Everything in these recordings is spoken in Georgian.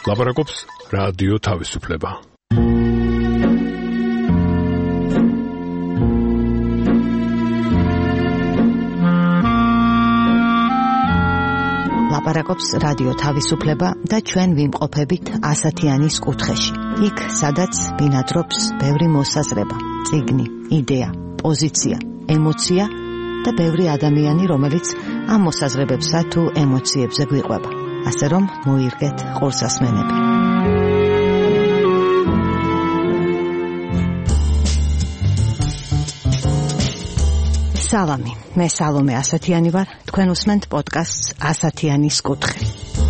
ლაპარაკობს რადიო თავისუფლება. ლაპარაკობს რადიო თავისუფლება და ჩვენ ვიმყოფებით ასათიანის კუთხეში. იქ, სადაც ბინადრობს ბევრი მოსაზრება, წიგნი, იდეა, პოზიცია, ემოცია და ბევრი ადამიანი, რომელიც ამ მოსაზრებებსა თუ ემოციებზე გვიყვება. ასე რომ მოირგეთ ყურსასმენები. სალამი, მე სალომე ასათიანი ვარ, თქვენ უსმენთ პოდკასტს ასათიანის კუთხე.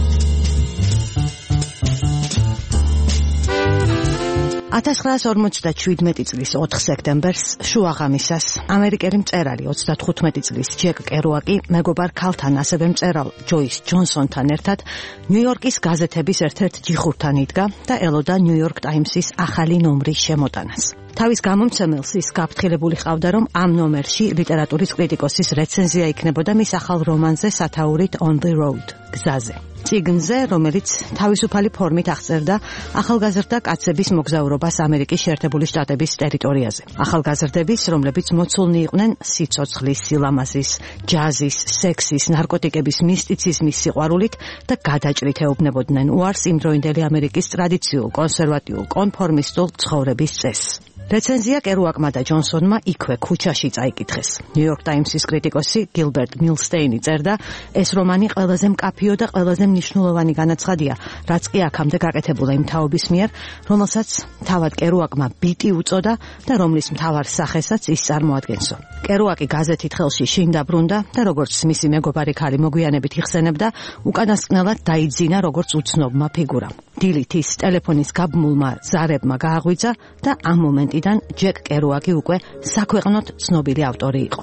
$1947 წლის 4 სექტემბერს შუაღამისას ამერიკელი მწერალი 35 წლის ჯეკ კერუაკი მეგობარ ქალთან, ასევე მწერალ ჯოის ჯონსონთან ერთად ნიუ-იორკის გაზეთების ერთ-ერთ ჯიხურთან იდგა და ელოდა ნიუ-იორკ ტაიმსის ახალი ნომრის შემოტანას. თავის გამომცემელს ის გაფრთხილებული ჰყავდა, რომ ამ ნომერში ლიტერატურის კრიტიკოსის რეცენზია იქნებოდა მის ახალ რომანზე სათაურით On the Road, გზაზე. წიგნზე, რომელიც თავისუფალი ფორმით აღწერდა ახალგაზრდა კაცების მოგზაურობას ამერიკის შეერთებული შტატების ტერიტორიაზე. ახალგაზრდების, რომლებიც მოცულნი იყვნენ სიცოცხლის, სილამაზის, ჯაზის, სექსის, ნარკოტიკების, მისტიციზმის სიყვარულით და გადაჭრით ეუბნებოდნენ უარს იმდროინდელი ამერიკის ტრადიციულ, კონსერვატიულ, კონფორმისტულ ცხოვრების წესს. რეცენზია კერუაკმა და ჯონსონმა იქვე ქუჩაში წაიკითხეს. ნიუ-იორკ ტაიმსის კრიტიკოსი გილბერტ მილსტეინი წერდა, ეს რომანი ყველაზე მკაფიო და ყველაზე მნიშვნელოვანი განაცხადია, რაც კი აქამდე გაკეთებულა იმ თაობის მიერ, რომელსაც თავად კერუაკმა ბიტი უწოდა და რომლის მთავარ სახესაც ის წარმოადგენსო. კერუაკი გაზეთით ხელში შინ დაბრუნდა და როგორც მისი მეგობარი ქალი მოგვიანებით იხსენებდა, უკანასკნელად დაიძინა როგორც უცნობმა ფიგურამ. დილით ის ტელეფონის გაბმულმა ზარებმა გააღვიძა და ამ მომენტიდან ჯეკ კერუაკი უკვე საქვეყნოდ ცნობილი ავტორი იყო.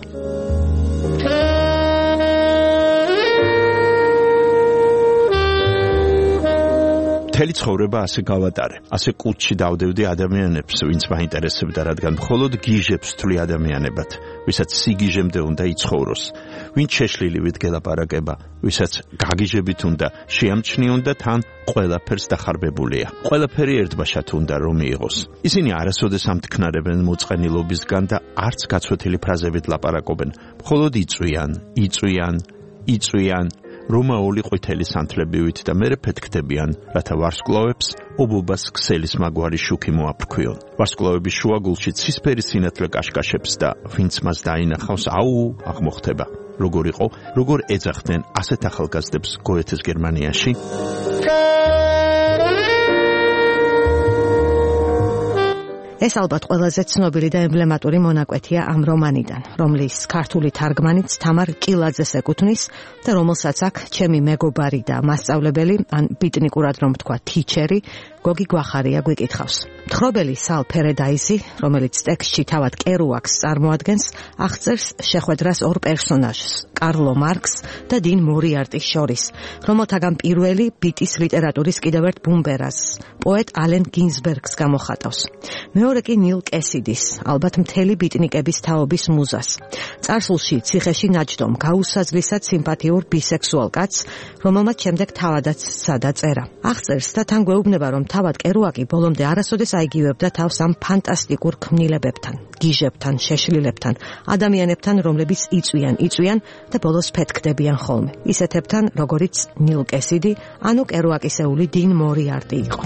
მთელი ცხოვრება ასე გავატარე. ასე კუჩში დავდევდი ადამიანებს, ვინც მაინტერესებდა, რადგან მხოლოდ გიჟებს თვლი ადამიანებად, ვისაც სიგიჟემდე უნდა იცხოვროს, ვინც შეშლილივით გელაპარაკება, ვისაც გაგიჟებით უნდა შეამჩნიონ და თან ყველაფერს დახარბებულია. ყველაფერი ერთბაშად უნდა რომ მიიღოს. ისინი არასოდეს ამთქნარებენ მოწყენილობისგან და არც გაცვეთილი ფრაზებით ლაპარაკობენ, მხოლოდ იწვიან რომაული ყვითელი სანთლებივით და მერე ფეთქდებიან, რათა ვარსკვლავებს ობობას ქსელის მაგვარი შუქი მოაფრქვიონ. ვარსკვლავების შუაგულში ცისფერი სინათლე კაშკაშებს და ვინც მას დაინახავს, აღმოხდება. როგორ იყო, როგორ ეძახდნენ ასეთ ახალგაზრდებს გოეთეს გერმანიაში? ეს ალბათ ყველაზე ცნობილი და ემბლემატური მონაკვეთია ამ რომანიდან, რომლის ქართული თარგმანიც თამარ ჭილაძეს ეკუთვნის და რომელსაც აქ ჩემი მეგობარი და მასწავლებელი, ან ბიტნიკურად რომ თქვა თიჩერი, გოგი გვახარია გვიკითხავს. მთხრობელი სალ ფერედაისი, რომელიც ტექსტში თავად კერუაკს წარმოადგენს, აღწერს შეხვედრას ორ პერსონაჟს, კარლო მარკს და 딘 მორიარტის შორის, რომელთაგან პირველი ბიტის ლიტერატურის კიდევ ერთ ბუმბერას, პოეტ ალენ გინზბერგს გამოხატავს. მეორე კი ნილ კესიდის, ალბათ მთელი ბიტნიკების თაობის მუზას. წარსულში ციხეში ნაჯდომ გაუსაზღლისად სიმპათიურ ბისექსუალ კაცს, რომელმაც შემდეგ თავადაც სცადა წერა. აღწერს და თან გვეუბნება, რომ თავად კერუაკი ბოლომდე არასოდეს აიგივებდა თავს ამ ფანტასტიკურ ქმნილებებთან, გიჟებთან, შეშლილებთან, ადამიანებთან, რომლებიც იწვიან და ბოლოს ფეთქდებიან ხოლმე. ისეთებთან, როგორიც ნილ კესიდი, ანუ კერუაკისეული 딘 მორიარტი იყო.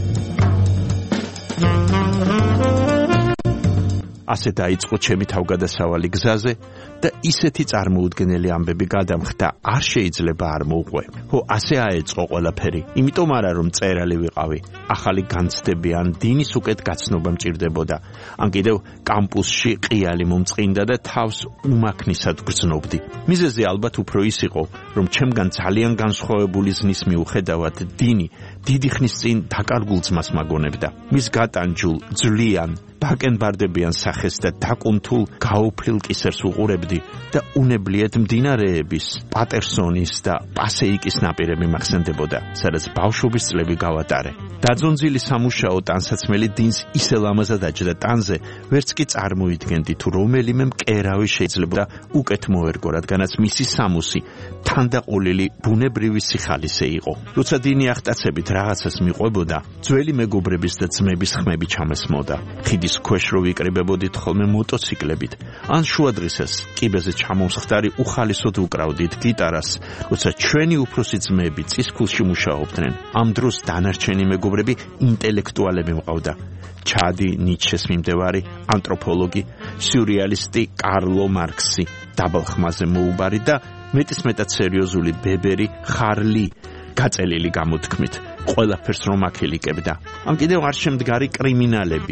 ასე დაიწყო ჩემი თავგადასავალი გზაზე და ისეთი წარმოუდგენელი ამბები გადამხდა, არ შეიძლება არ მოუყვე. ასე აეწყო ყველაფერი. იმიტომ არა რომ წერალი ვიყავი, ახალი განცდები ან დინის უკეთ გაცნობა მჭირდებოდა. ან კიდევ კამპუსში ყიალი მომწყინდა და თავს უმაქნისად გრძნობდი. მიზეზი ალბათ უფრო ის იყო, რომ ჩემგან ძალიან განსხვავებული ზნის მიუხედავად დინი დიდი ხნის წინ დაკარგულ ძმას მაგონებდა. მის გატანჯულ, ძვლიან ბაკენბარდებიან სახეს და დაკუნთულ გაუფრილ კისერს უყურებდი და უნებლიეთ მდინარეების, პატერსონის და პასეიკის ნაპირები მახსენდებოდა, სადაც ბავშვობის წლები გავატარე. დაძონძილი სამუშაო ტანსაცმელი დინს ისე ლამაზად აჯდა ტანზე, ვერც კი წარმოიდგენდი თუ რომელიმე მკერავი შეიძლება უკეთ მოერგო, რადგანაც მისი სამუსი თანდაყოლილი ბუნებრივი სიხალისე იყო. როცა დინი ახტაცებით რაღაცას მიყვებოდა, ძველი მეგობრების და ძმების ხმები ჩამესმოდა. ხიდის ქვეშ რო ვიკრიბებოდით ხოლმე მოტოციკლებით, ან შუადღისას კიბეზე ჩამომსხდარი უხალისოდ უკრავდით გიტარას, როცა ჩვენი უფროსი ძმები წისქვილში მუშაობდნენ. ამ დროს დანარჩენი მეგობრები ინტელექტუალები მყავდა. ჩადი ნიჩეს მიმდევარი ანთროპოლოგი, სიურეალისტი კარლო მარქსი, დაბალხმაზე მოუბარი და მეტისმეტად სერიოზული ბებერი ხარლი, გაწელილი გამოთქმით, ყველაფერს რომ აქელიკებდა. ამ კიდევ არ შემდგარი კრიმინალები.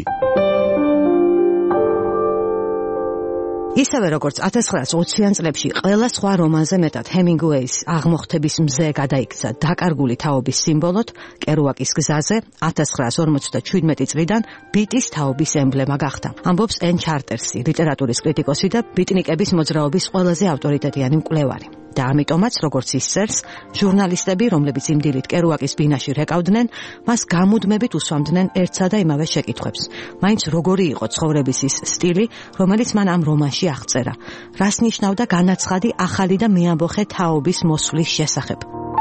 ისევე როგორც 1920-იან წლებში ყველა სხვა რომანზე მეტად ჰემინგუეის აღმოხთების მზე გადაიქცა დაკარგული თაობის სიმბოლოდ, კერუაკის გზაზე 1957 წლიდან ბიტის თაობის ემბლემა გახდა. ამბობს ენ ჩარტერსი, ლიტერატურის კრიტიკოსი და ბიტნიკების მოძრაობის ყველაზე ავტორიტეტიანი მკვლევარი. და ამიტომაც, როგორც ის წერს, ჟურნალისტები, რომლებიც იმ დილით კერუაკის ბინაში რეკავდნენ, მას გამუდმებით უსვამდნენ ერთსა და იმავე შეკითხვებს. მაინც როგორი იყო ცხოვრების ის სტილი, რომელიც მან ამ რომანში აღწერა? რას ნიშნავდა განაცხადი ახალი და მეამბოხე თაობის მოსვლის შესახებ?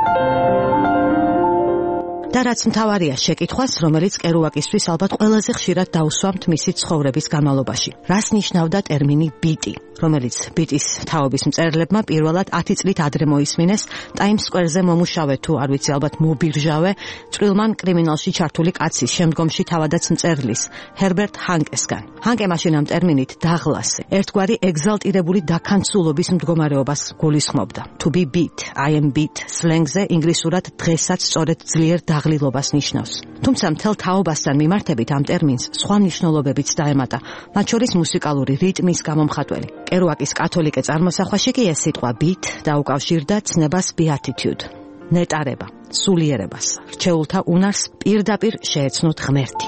და რაც მთავარია შეკითხვას, რომელიც კერუაკისთვის ალბათ ყველაზე ხშირად დაუსვამთ მისი ცხოვრების განმავლობაში. რას ნიშნავდა ტერმინი ბიტი, რომელიც ბიტის თაობის მწერლებმა პირველად 10 წლით ადრე მოისმინეს ტაიმს სკვერზე მომუშავე თუ არ ვიცი ალბათ მობირჟავე წვრილმან კრიმინალში ჩართული კაცის, შემდგომში თავადაც მწერლის ჰერბერტ ჰანკესგან. ჰანკე მაშინ ამ ტერმინით დაღლასე, ერთგვარი ეგზალტირებული დაქანცულობის მდგომარეობას გულისხმობდა. To be beat, I am beat სლენგზე ინგლისურად დღესაც სწორედ ძლიერ დაღლილობას ნიშნავს. თუმცა მთელ თაობასთან მიმართებით ამ ტერმინს სხვა მნიშვნელობებიც დაემატა, მათ შორის მუსიკალური რიტმის გამომხატველი. კერუაკის კათოლიკე წარმოსახვაში კი ეს სიტყვა beat დაუკავშირდა ცნებას beatitude, ნეტარება, სულიერებას, რჩეულთა უნარს პირდაპირ შეეცნოთ ღმერთი.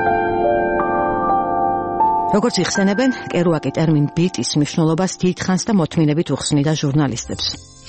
როგორც იხსენებენ, კერუაკი ტერმინ ბიტის მნიშვნელობას დიდხანს და მოთმინებით უხსნიდა ჟურნალისტებს.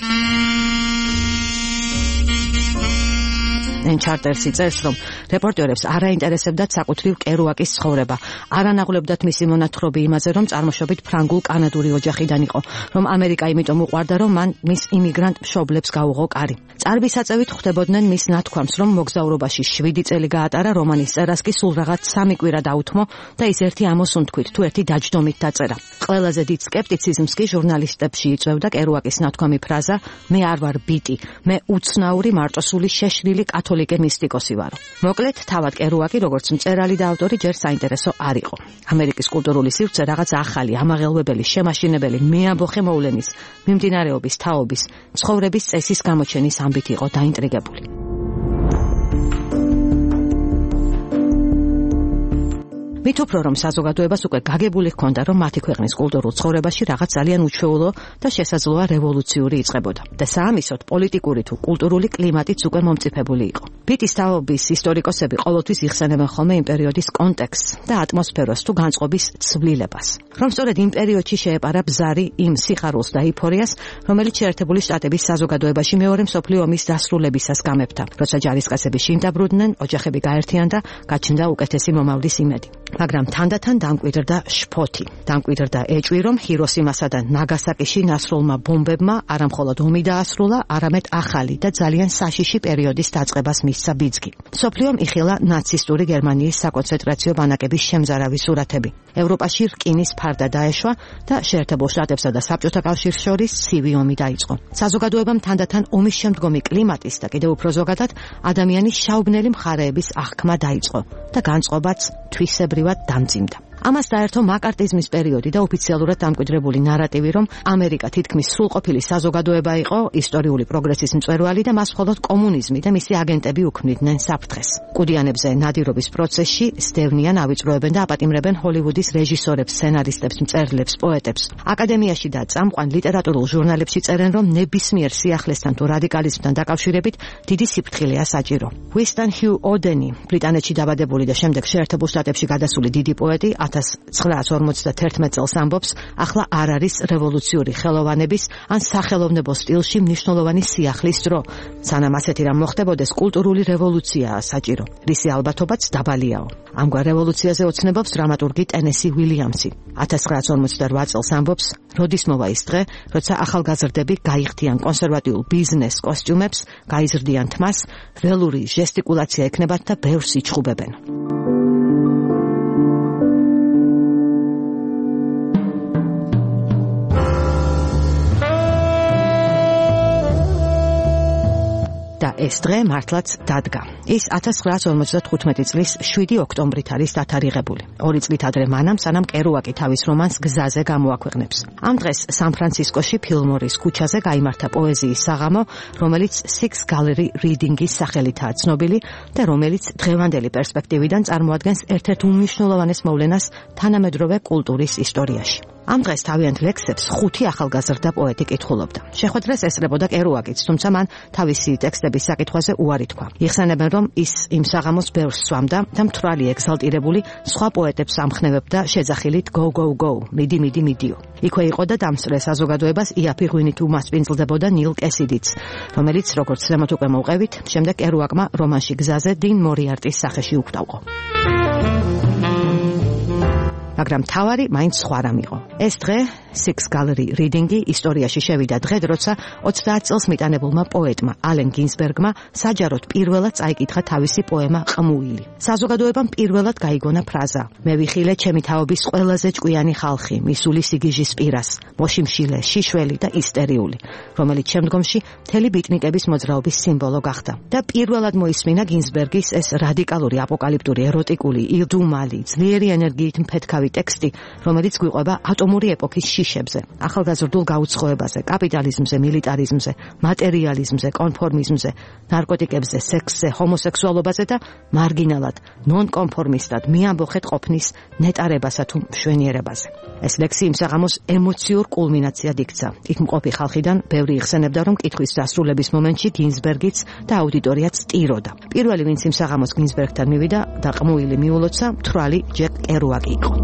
ენ ჩარტერსი წერს, რომ რეპორტერებს არ აინტერესებდათ საკუთრივ კერუაკის ცხოვრება. არ ანაღლებდათ მისი მონათხრობი იმაზე, რომ წარმოშობით ფრანგულ-კანადური ოჯახიდან იყო, რომ ამერიკა იმიტომ უყვარდა, რომ მან მის იმიგრანტ მშობლებს გაუღო კარი. წარბისაწევით ხვდებოდნენ მის ნათქვამს, რომ მოგზაურობაში 7 წელი გაატარა, რომანის წერას კი სულ რაღაც 3 კვირა დაუთმო და ის ერთი ამოსუნთქვით თუ ერთი დაჯდომით დაწერა. ყველაზე დიდ სკეპტიციზმს კი ჟურნალისტებში იწვევდა კერუაკის ნათქვამი ფრაზა „მე არ ვარ ბიტი, მე უცნაური მარტოსული შეშლილი კათოლიკე მისტიკოსი ვარო“. მოკლედ, თავად კერუაკი, როგორც მწერალი და ავტორი, ჯერ საინტერესო არ იყო. ამერიკის კულტურული სივრცე რაღაც ახალი, ამაღელვებელი, შემაშინებელი, მეამბოხე მოვლენის, მიმდინარეობის, თაობის, ცხოვრების წესის გამოჩენის ამბით იყო დაინტრიგებული. მით უფრო რომ საზოგადოებას უკვე გაგებული ჰქონდა, რომ მათი ქვეყნის კულტურულ ცხოვრებაში რაღაც ძალიან უჩვეულო და შესაძლოა რევოლუციური იწყებოდა. და საამისოდ პოლიტიკური თუ კულტურული კლიმატიც უკვე მომწიფებული იყო. ბიტის თაობის ისტორიკოსები ყოველთვის იხსენებენ ხოლმე იმ პერიოდის კონტექსტს და ატმოსფეროს თუ განწყობის ცვლილებას. რომ სწორედ იმ პერიოდში შეეპარა ბზარი იმ სიხარულს და ეიფორიას, რომელიც შეერთებული შტატების საზოგადოებაში მეორე მსოფლიო ომის დასრულებისას გამეფდა, როცა ჯარისკაცები შინ დაბრუნდნენ, ოჯახები გაერთიანდა, გაჩნდა უკეთესი მომავლის იმედი. მაგრამ თანდათან დამკვიდრდა შფოთი. დამკვიდრდა ეჭვი, რომ ჰიროსიმასა და ნაგასაკიში ნასრულმა ბომბებმა არამხოლოდ ომი დაასრულა, არამედ ახალი და ძალიან საშიში პერიოდის დაწყებას მისცა ბიძგი. მსოფლიომ იხილა ნაცისტური გერმანიის საკონცენტრაციო ბანაკების შემზარავი სურათები. ევროპაში რკინის ფარდა დაეშვა და შეერთებულ შტატებსა და საბჭოთა კავშირს შორის ცივი ომი დაიწყო. საზოგადოებამ თანდათან ომის შემდგომი კლიმატის და კიდევ უფრო ზოგადად ადამიანის შაუბნელი მხარეების აღქმა დაიწყო და განწყობაც თვისებრივად დამძიმდა. ამას დაერთო მაკარტიზმის პერიოდი და ოფიციალურად დამკვიდრებული ნარატივი, რომ ამერიკა თითქმის სრულყოფილი საზოგადოება იყო, ისტორიული პროგრესის მწვერვალი და მას მხოლოდ კომუნიზმი და მისი აგენტები უქმნიდნენ საფრთხეს. კუდიანებზე ნადირობის პროცესში სდევნიან, ავიწროებენ და აპატიმრებენ ჰოლივუდის რეჟისორებს, სცენარისტებს, მწერლებს, პოეტებს. აკადემიაში და წამყვან ლიტერატურულ ჟურნალებში წერენ, რომ ნებისმიერ სიახლესთან თუ რადიკალიზმთან დაკავშირებით დიდი სიფრთხილეა საჭირო. უისტონ ჰიუ ოდენი, ბრიტანეთში დაბადებული და შემდეგ შეერთებულ შტატებში გადასული დიდი პოეტი 1951 წელს ამბობს, ახლა არ არის რევოლუციური ხელოვანების ან სახელოვნებო სტილში მნიშვნელოვანი სიახლის დრო. სანამ ასეთი რამ მოხდებოდეს, კულტურული რევოლუციაა საჭირო, რისი ალბათობაც დაბალიაო. ამგვარ რევოლუციაზე ოცნებობს დრამატურგი ტენესი უილიამსი. 1958 წელს ამბობს, როდის მოვა ის დღე, როცა ახალგაზრდები გაიხდიან კონსერვატიულ ბიზნეს კოსტიუმებს, გაიზრდიან თმას, ველური ჟესტიკულაცია ექნებათ და ბევრს იჩხუბებენ. და ეს დღე მართლაც დადგა. ის 1955 წლის 7 ოქტომბრით არის დათარიღებული. 2 წლით ადრე მანამ, სანამ კერუაკი თავის რომანს გზაზე გამოაქვეყნებს. ამ დღეს სან-ფრანცისკოში ფილმორის ქუჩაზე გაიმართა პოეზიის საღამო, რომელიც Six Gallery Reading-ის სახელითაა ცნობილი და რომელიც დღევანდელი პერსპექტივიდან წარმოადგენს ერთ-ერთ უმნიშვნელოვანეს მოვლენას თანამედროვე კულტურის ისტორიაში. ამ დღეს თავიანთ ლექსებს 5 ახალგაზრდა პოეტი კითხულობდა. შეხვედრას ესწრებოდა კერუაკიც, თუმცა მან თავისი ტექსტების საკითხვაზე უარი თქვა. იხსენებენ, რომ ის იმ საღამოს ბევრს სვამდა და მთვრალი ეგზალტირებული სხვა პოეტებს ამხნევებდა შეძახილით go go go, მიდი მიდი მიდიო. იქვე იყო და დამსწრე საზოგადოებას იაფიღვინით უმასპინძლდებოდა ნილ კესიდიც, რომელიც როგორც ზემოთ უკვე მოვყევით, შემდეგ კერუაკმა რომანში გზაზე 딘 მორიარტის სახეში უქვდავყო. მაგრამ თავარი მაინც სხვა რამ იყო. ეს დღე Six Gallery Reading-ი ისტორიაში შევიდა დღედ, როცა 30 წელს მიტანებულმა პოეტმა ალენ გინსბერგმა საჯაროდ პირველად წაიკითხა თავისი პოემა ყმუილი. საზოგადოებამ პირველად გაიგონა ფრაზა: მე ვიხილე ჩემი თაობის ყველაზე ჭკვიანი ხალხი, მისული სიგიჟის პირას, მოშიმშილე, შიშველი და ისტერიული, რომელიც შემდგომში მთელი ბიტნიკების მოძრაობის სიმბოლო გახდა. და პირველად მოისმინა გინსბერგის ეს რადიკალური აპოკალიფტური ეროტიკული, ილდუმალი, ძლიერი ენერგიით მფეთქავი ტექსტი, რომელიც გვიყვება ატომური ეპოქის შიშებზე, ახალგაზრდულ გაუცხოებაზე, კაპიტალიზმზე, მილიტარიზმზე, მატერიალიზმზე, კონფორმიზმზე, ნარკოტიკებზე, სექსზე, ჰომოსექსუალობაზე და მარგინალად, ნონკონფორმისტად, მიამბოხეთ ყოფნის ნეტარებასა თუ მშვენიერებაზე. ეს ლექსი იმ საღამოს ემოციურ კულმინაციად იქცა. იქ მყოფი ხალხიდან ბევრი იხსენებდა, რომ კითხვის დასრულების მომენტში გინსბერგიც და აუდიტორიაც ტიროდა. პირველი, ვინც იმ საღამოს გინსბერგთან მივიდა და ყმუილი მიულოცა, მთვრალი ჯეკ კერუაკი იყო.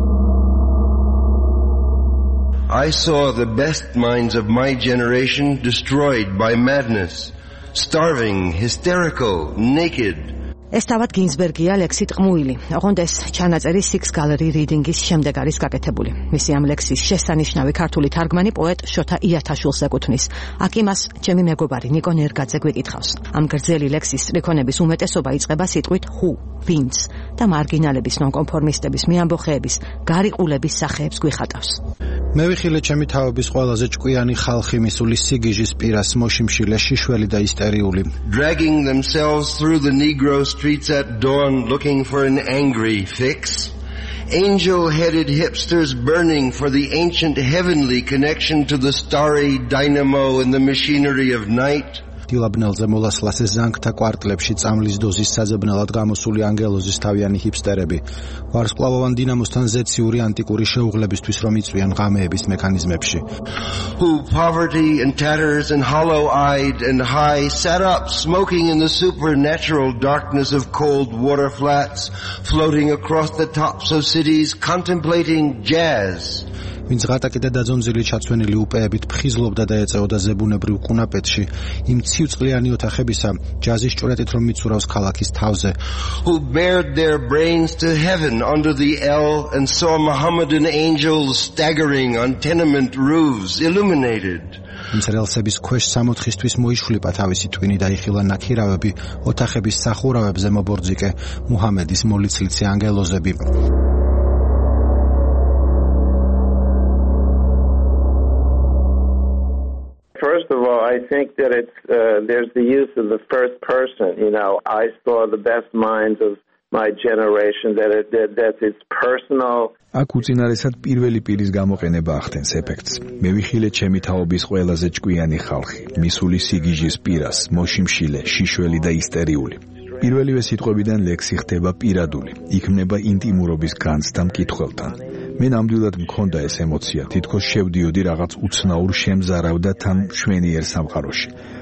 I saw the best minds of my generation destroyed by madness, starving, hysterical, naked. ეს თავად გინსბერგია ლექსით ყმუილი. ოღონდ ეს ჩანაწერი Six Gallery Reading-ის შემდეგ არის გაკეთებული. მისი ამ ლექსის შესანიშნავი ქართული თარგმანი პოეტ შოთა იათაშვილს ეკუთვნის. აქ იმას ჩემი მეგობარი ნიკო ნერგაძე გვიკითხავს. ამ გრძელი ლექსის სტრიქონების უმეტესობა იწყება სიტყვით who, ვინც და მარგინალების, ნონკონფორმისტების, მიამბოხეების, გარიყულების სახეებს გვიხატავს. მე ვიხილე ჩემი თაობის ყველაზე ჭკვიანი ხალხი, მისული სიგიჟის პირას, მოშიმშილე, შიშველი და ისტერიული. Dragging themselves through the Negro streets at dawn looking for an angry fix. Angel-headed hipsters burning for the ancient heavenly connection to the starry dynamo in the machinery of night. დილაბნელზე მოლასლას ზანგთა კვარტლებში წამლის დოზის საძებნელად გამოსული ანგელოზის თავიანი ჰიპსტერები, ვარსკვლავოვან დინამოსთან ზეციური ანტიკური შეუღლებისთვის რომ იწვიან ღამეების მექანიზმებში. Who poverty and tatters and hollow-eyed and high sat up smoking in the supernatural darkness of cold water flats, floating across the tops of cities, contemplating jazz. ვინც ღატაკი და დაძონძილი ჩაცვენილი უპეებით ფხიზლობდა და ეწეოდა ზებუნებრივ კუნაპეთში, იმ ციუწყლიანი ოთახებისა, ჯაზის ჭვრეტით რომ მიცურავს ქალაქის თავზე. Who bared their brains to heaven under the L and saw Mohammedan angels staggering on tenement roofs, illuminated. იმ რელსების ქვეშ სამოთხისთვის მოიშვლიპა თავისი ტვინი და იხილა ნაქირავები, ოთახების სახურავებზე მობორძიკე მუჰამედის მოლიცლიცი ანგელოზები. First of all, I think that there's the use of the first person. You know, I saw the best minds of my generation. That it's personal. აქ უწინარესად პირველი პირის გამოყენება ახდენს ეფექტს. მე ვიხილე ჩემი თაობის ყველაზე ჭკვიანი ხალხი, მისული სიგიჟის პირას, მოშიმშილე, შიშველი და ისტერიული. პირველივე სიტყვებიდან ლექსი ხდება პირადული, იქმნება ინტიმურობის განცდა მკითხველთან. მე ნამდვილად მქონდა ეს ემოცია, თითქოს შევდიოდი რაღაც უცნაურ შემზარავ და თან მშვენიერ სამყაროში,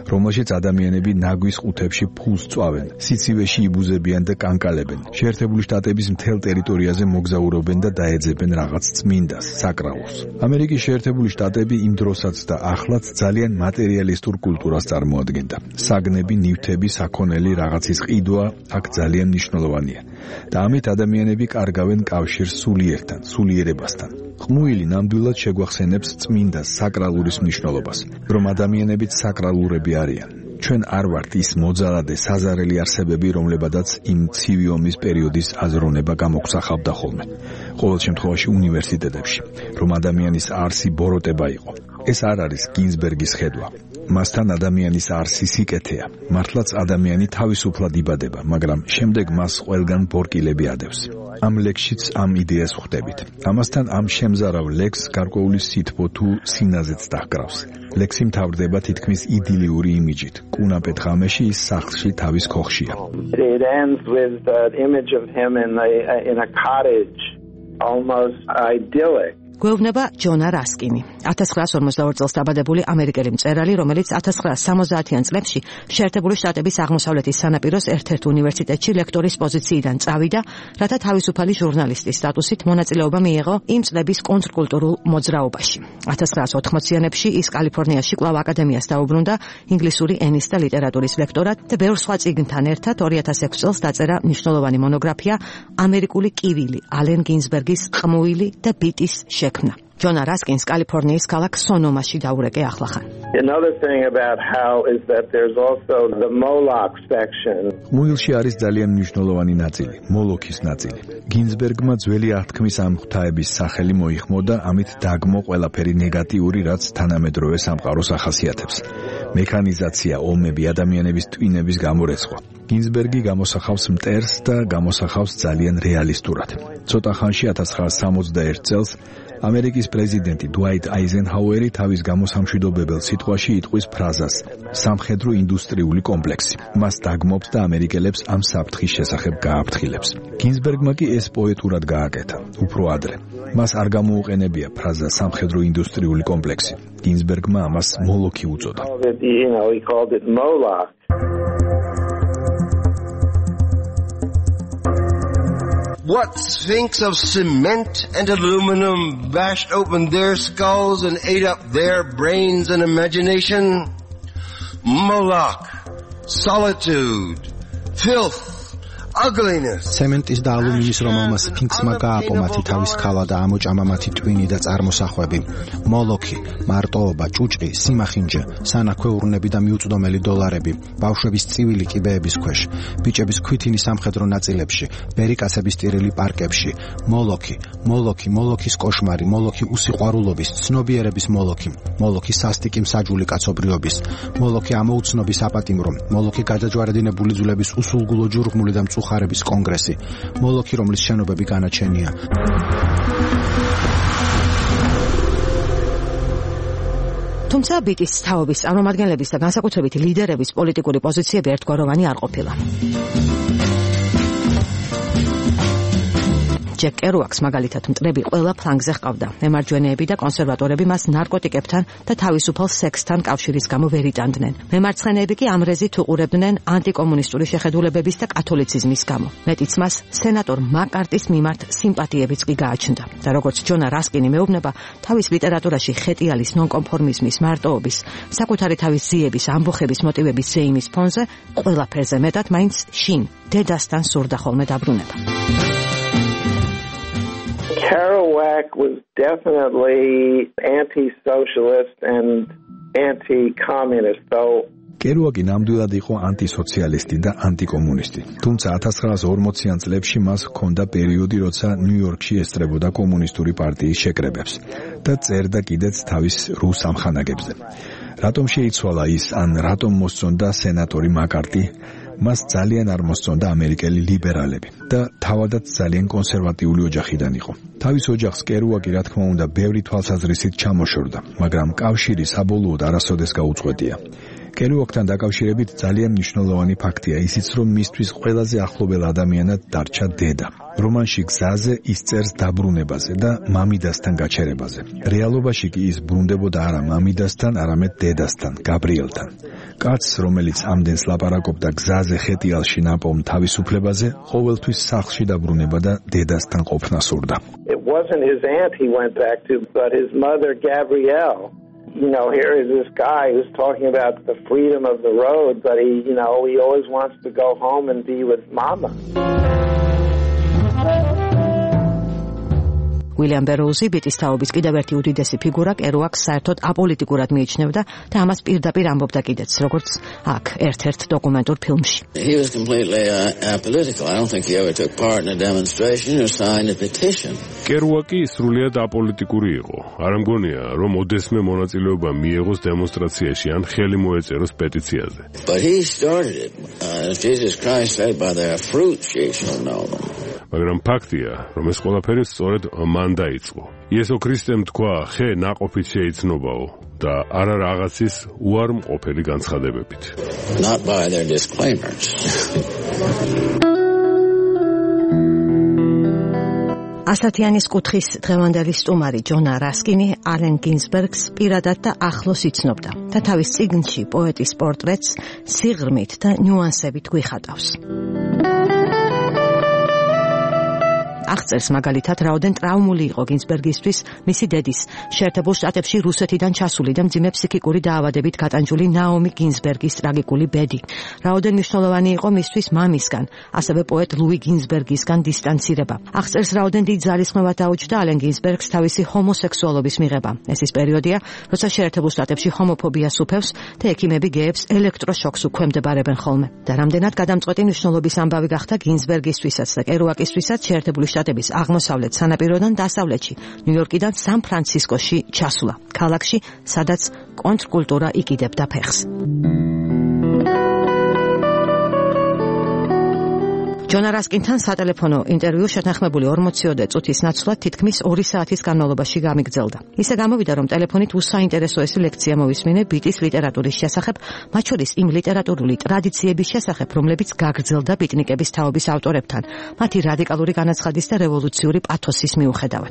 რომელშიც ადამიანები ნაგვის ყუთებში ფულს წვავენ, სიცივეში იბუზებიან და კანკალებენ. შეერთებული შტატების მთელ ტერიტორიაზე მოგზაურობენ და დაეძებენ რაღაც წმინდას, საკრალოს. ამერიკის შეერთებული შტატები იმ დროსაც და ახლაც ძალიან მატერიალისტურ კულტურას წარმოადგენდა. საგნები, ნივთები, საქონელი, რაღაცის ყიდვა აქ ძალიან მნიშვნელოვანია. და ამით ადამიანები კარგავენ კავშირს სულიერთან, სულიერებასთან. ყმუილი ნამდვილად შეგვახსენებს წმინდას, საკრალურის მნიშვნელობას, რომ ადამიანებიც საკრალურები არიან. ჩვენ არ ვართ ის მოძალადე საზარელი არსებები, რომლებადაც იმ ცივი ომის პერიოდის აზროვნება გამოგვსახავდა ხოლმე. ყოველ შემთხვევაში უნივერსიტეტებში, რომ ადამიანის არსი ბოროტება იყო. ეს არ არის გინზბერგის ხედვა. მასთან ადამიანის არსი სიკეთეა. მართლაც ადამიანი თავისუფლად იბადება, მაგრამ შემდეგ მას ყველგან ბორკილები ადევს. ამ ლექსშიც ამ იდეას ვხვდებით. ამასთან ამ შემზარავ ლექსს გარკვეული სითბო თუ სინაზეც დაჰკრავს. ლექსი მთავრდება თითქმის იდილიური იმიჯით. კუნაპეთ ღამეში ის სახლში თავის ქოხშია. It ends with the image of him in a cottage, almost idyllic. გვეუბნება ჯონა რასკინი, 1942 წელს დაბადებული ამერიკელი მწერალი, რომელიც 1970-იან წლებში შეერთებული შტატების აღმოსავლეთის სანაპიროს ერთ-ერთ უნივერსიტეტში ლექტორის პოზიციიდან წავიდა, რათა თავისუფალი ჟურნალისტის სტატუსით მონაწილეობა მიიღო იმ წლების კონტრკულტურულ მოძრაობაში. 1980-იანებში ის კალიფორნიაში კვლავ აკადემიას დაუბრუნდა ინგლისური ენის და ლიტერატურის ლექტორად და ბევრ სხვა წიგნთან ერთად 2006 წელს დაწერა მნიშვნელოვანი მონოგრაფია ამერიკული კივილი, ალენ გინზბერგის ყმუილი და ბიტის შექმნა. ჯონა რასკინს კალიფორნიის ქალაქ სონომაში დაურეკე ახლახან. Another thing about Hal is that there's also the Moloch section. მუილში არის ძალიან მნიშვნელოვანი ნაწილი, მოლოქის ნაწილი. გინზბერგმა ძველი აღთქმის ამ ღვთაების სახელი მოიხმო და ამით დაგმო ყველაფერი ნეგატიური, რაც თანამედროვე სამყაროს ახასიათებს. მექანიზაცია, ომები, ადამიანების ტვინების გამორეცხვა. გინზბერგი გამოსახავს მტერს და გამოსახავს ძალიან რეალისტურად. ცოტა ხანში 1961 წელს ამერიკის პრეზიდენტი დუაიტ აიზენჰაუერი თავის გამოსამშვიდობებელ სიტყვაში იტყვის ფრაზას სამხედრო ინდუსტრიული კომპლექსი. მას დაგმობს და ამერიკელებს ამ საფრთხის შესახებ გააფრთხილებს. გინზბერგმა კი ეს პოეტურად გააკეთა, უფრო ადრე. მას არ გამოუყენებია ფრაზა სამხედრო ინდუსტრიული კომპლექსი. გინზბერგმა ამას მოლოქი უწოდა. He called it Moloch. What sphinx of cement and aluminum bashed open their skulls and ate up their brains and imagination? Moloch, solitude, filth, ugliness. ცემენტის და ალუმინის რომელმა სფინქსმა გააპო მათი თავის ქალა და ამოჭამა მათი ტვინი და წარმოსახვები. მოლოქი, მარტოობა, ჭუჭყი, სიმახინჯე, სანაქვეურნები და მიუწვდომელი დოლარები, ბავშვების წივილი კიბეების ქვეშ, ბიჭების ქვითინი სამხედრო ნაწილებში, ბერიკასების ტირილი პარკებში. მოლოქი, მოლოქი, მოლოქის კოშმარი, მოლოქი უსიყვარულობის, ცნობიერების მოლოქი, მოლოქი სასტიკი მსაჯული კაცობრიობის, მოლოქი ამოუცნობის აპატიმრო, მოლოქი გადაჯვარედინებული ძვლების უსულგულო ჯურღმული და მწუხარების კონგრესი, მოლოქი, რომლის შენობები განაჩენია. თუმცა ბიტის თაობის წარმომადგენლების და განსაკუთრებით ლიდერების პოლიტიკური პოზიციები ერთგვაროვანი არ ყოფილა. ჯეკ კერუაკს მაგალითად მტრები ყველა ფლანგზე ჰყავდა. მემარჯვენეები და კონსერვატორები მას ნარკოტიკებთან და თავისუფალ სექსთან კავშირის გამო ვერ იტანდნენ. მემარცხენეები კი ამ რეზით უყურებდნენ ანტიკომუნისტური შეხედულებების და კათოლიციზმის გამო. მეტიც მას სენატორ მაკარტის მიმართ სიმპათიებიც კი გააჩნდა. და როგორც ჯონა რასკინი მეუბნება, თავის ლიტერატურაში ხეტიალის ნონკონფორმიზმის, მარტოობის, საკუთარი თავის ძიების, ამბოხების მოტივების ზეიმის ფონზე ყველაფერზე მეტად მაინც შინ დედასთან სურდა ხოლმე დაბრუნება. Kerouac was definitely anti-socialist and anti-communist, though კერუაკი ნამდვილად იყო ანტისოციალისტი და ანტიკომუნისტი. თუმცა 1940-იან წლებში მას ჰქონდა პერიოდი, როცა ნიუ-იორკში ესწრებოდა კომუნისტური პარტიის შეკრებებს და წერდა კიდეც თავის რუ სამხანაგებზე. რატომ შეიცვალა ის, ან რატომ მოსწონდა სენატორი მაკარტი? მას ძალიან არ მოსწონდა ამერიკელი ლიბერალები და თავადაც ძალიან კონსერვატიული ოჯახიდან იყო. თავის ოჯახს კერუაკი, რა თქმა უნდა, ბევრი თვალსაზრისით ჩამოშორდა, მაგრამ კავშირი საბოლოოდ არასოდეს გაუწყვეტია. კერუაკთან დაკავშირებით ძალიან მნიშვნელოვანი ფაქტია ისიც, რომ მისთვის ყველაზე ახლობელ ადამიანად დარჩა დედა. რომანში გზაზე ის წერს დაბრუნებაზე და მამიდასთან გაჩერებაზე. რეალობაში კი ის ბრუნდებოდა არა მამიდასთან, არამედ დედასთან, გაბრიელთან. კაცს, რომელიც ამდენს ლაპარაკობდა გზაზე ხეტიალში ნაპოვნ თავისუფლებაზე, ყოველთვის სახლში დაბრუნება და დედასთან ყოფნა სურდა. It wasn't his aunt he went back to, but his mother, Gabrielle. Here is this guy who's talking about the freedom of the road, but he always wants to go home and be with mama. უილიამ ბეროუზი ბიტის თაობის კიდევ ერთი უდიდესი ფიგურა კერუაკს საერთოდ აპოლიტიკურად მიიჩნევდა და ამას პირდაპირ ამბობდა კიდეც, როგორც აქ ერთ-ერთ დოკუმენტურ ფილმში. He was completely apolitical. I don't think he ever took part in a demonstration or signed a petition. კერუაკი სრულიად აპოლიტიკური იყო. არ მგონია, რომ ოდესმე მონაწილეობა მიიღოს დემონსტრაციაში ან ხელი მოეწეროს პეტიციაზე. But he started it. As Jesus Christ said, by their fruits ye shall know them. მაგრამ ფაქტია, რომ ეს ყველაფერი სწორედ მან დაიწყო. იესო ქრისტემ თქვა, ხე ნაყოფით შეიცნობაო და არა რაღაცის უარმყოფელი განცხადებებით. Not by their disclaimers. ასათიანის კუთხის დღევანდელი სტუმარი ჯონა რასკინი ალენ გინზბერგს პირადად და ახლოს იცნობდა და თავის წიგნში პოეტის პორტრეტს სიღრმით და ნიუანსებით გვიხატავს. აღწერს მაგალითად რაოდენ ტრავმული იყო გინზბერგისთვის მისი დედის შეერთებულ შტატებში რუსეთიდან ჩასული და მძიმე ფსიქიკური დაავადებით გატანჯული ნაომი გინზბერგის ტრაგიკული ბედი. რაოდენ მნიშვნელოვანი იყო მისთვის მამისგან, ასევე პოეტ ლუი გინზბერგისგან დისტანცირება. აღწერს რაოდენ დიდ ძალისხმევად დაუჯდა ალენ გინზბერგს თავისი ჰომოსექსუალობის მიღება. ეს ის პერიოდია, როცა შეერთებულ შტატებში ჰომოფობიას უფევს და ექიმები გეებს ელექტროშოკს უქვემდებარებენ ხოლმე. და რამდენად გადამწყვეტი მნიშვნელობის ამბავი გახდა გინზბერგისთვისაც და კერუაკისთვისაც შეერთებული შტატების აღმოსავლეთ სანაპიროდან დასავლეთში, ნიუ-იორკიდან სან-ფრანცისკოში ჩასვლა, ქალაქში, სადაც კონტრკულტურა იკიდებდა ფეხს. ჯონა რასკინთან სატელეფონო ინტერვიუ შეთანხმებული 40-ოდე წუთის ნაცვლად თითქმის 2 საათის განმავლობაში გამიგრძელდა. ისე გამოვიდა, რომ ტელეფონით უსაინტერესოესი ლექცია მოვისმინე ბიტის ლიტერატურის შესახებ, მათ შორის იმ ლიტერატურული ტრადიციების შესახებ, რომლებიც გაგრძელდა ბიტნიკების თაობის ავტორებთან, მათი რადიკალური განაცხადის და რევოლუციური პათოსის მიუხედავად.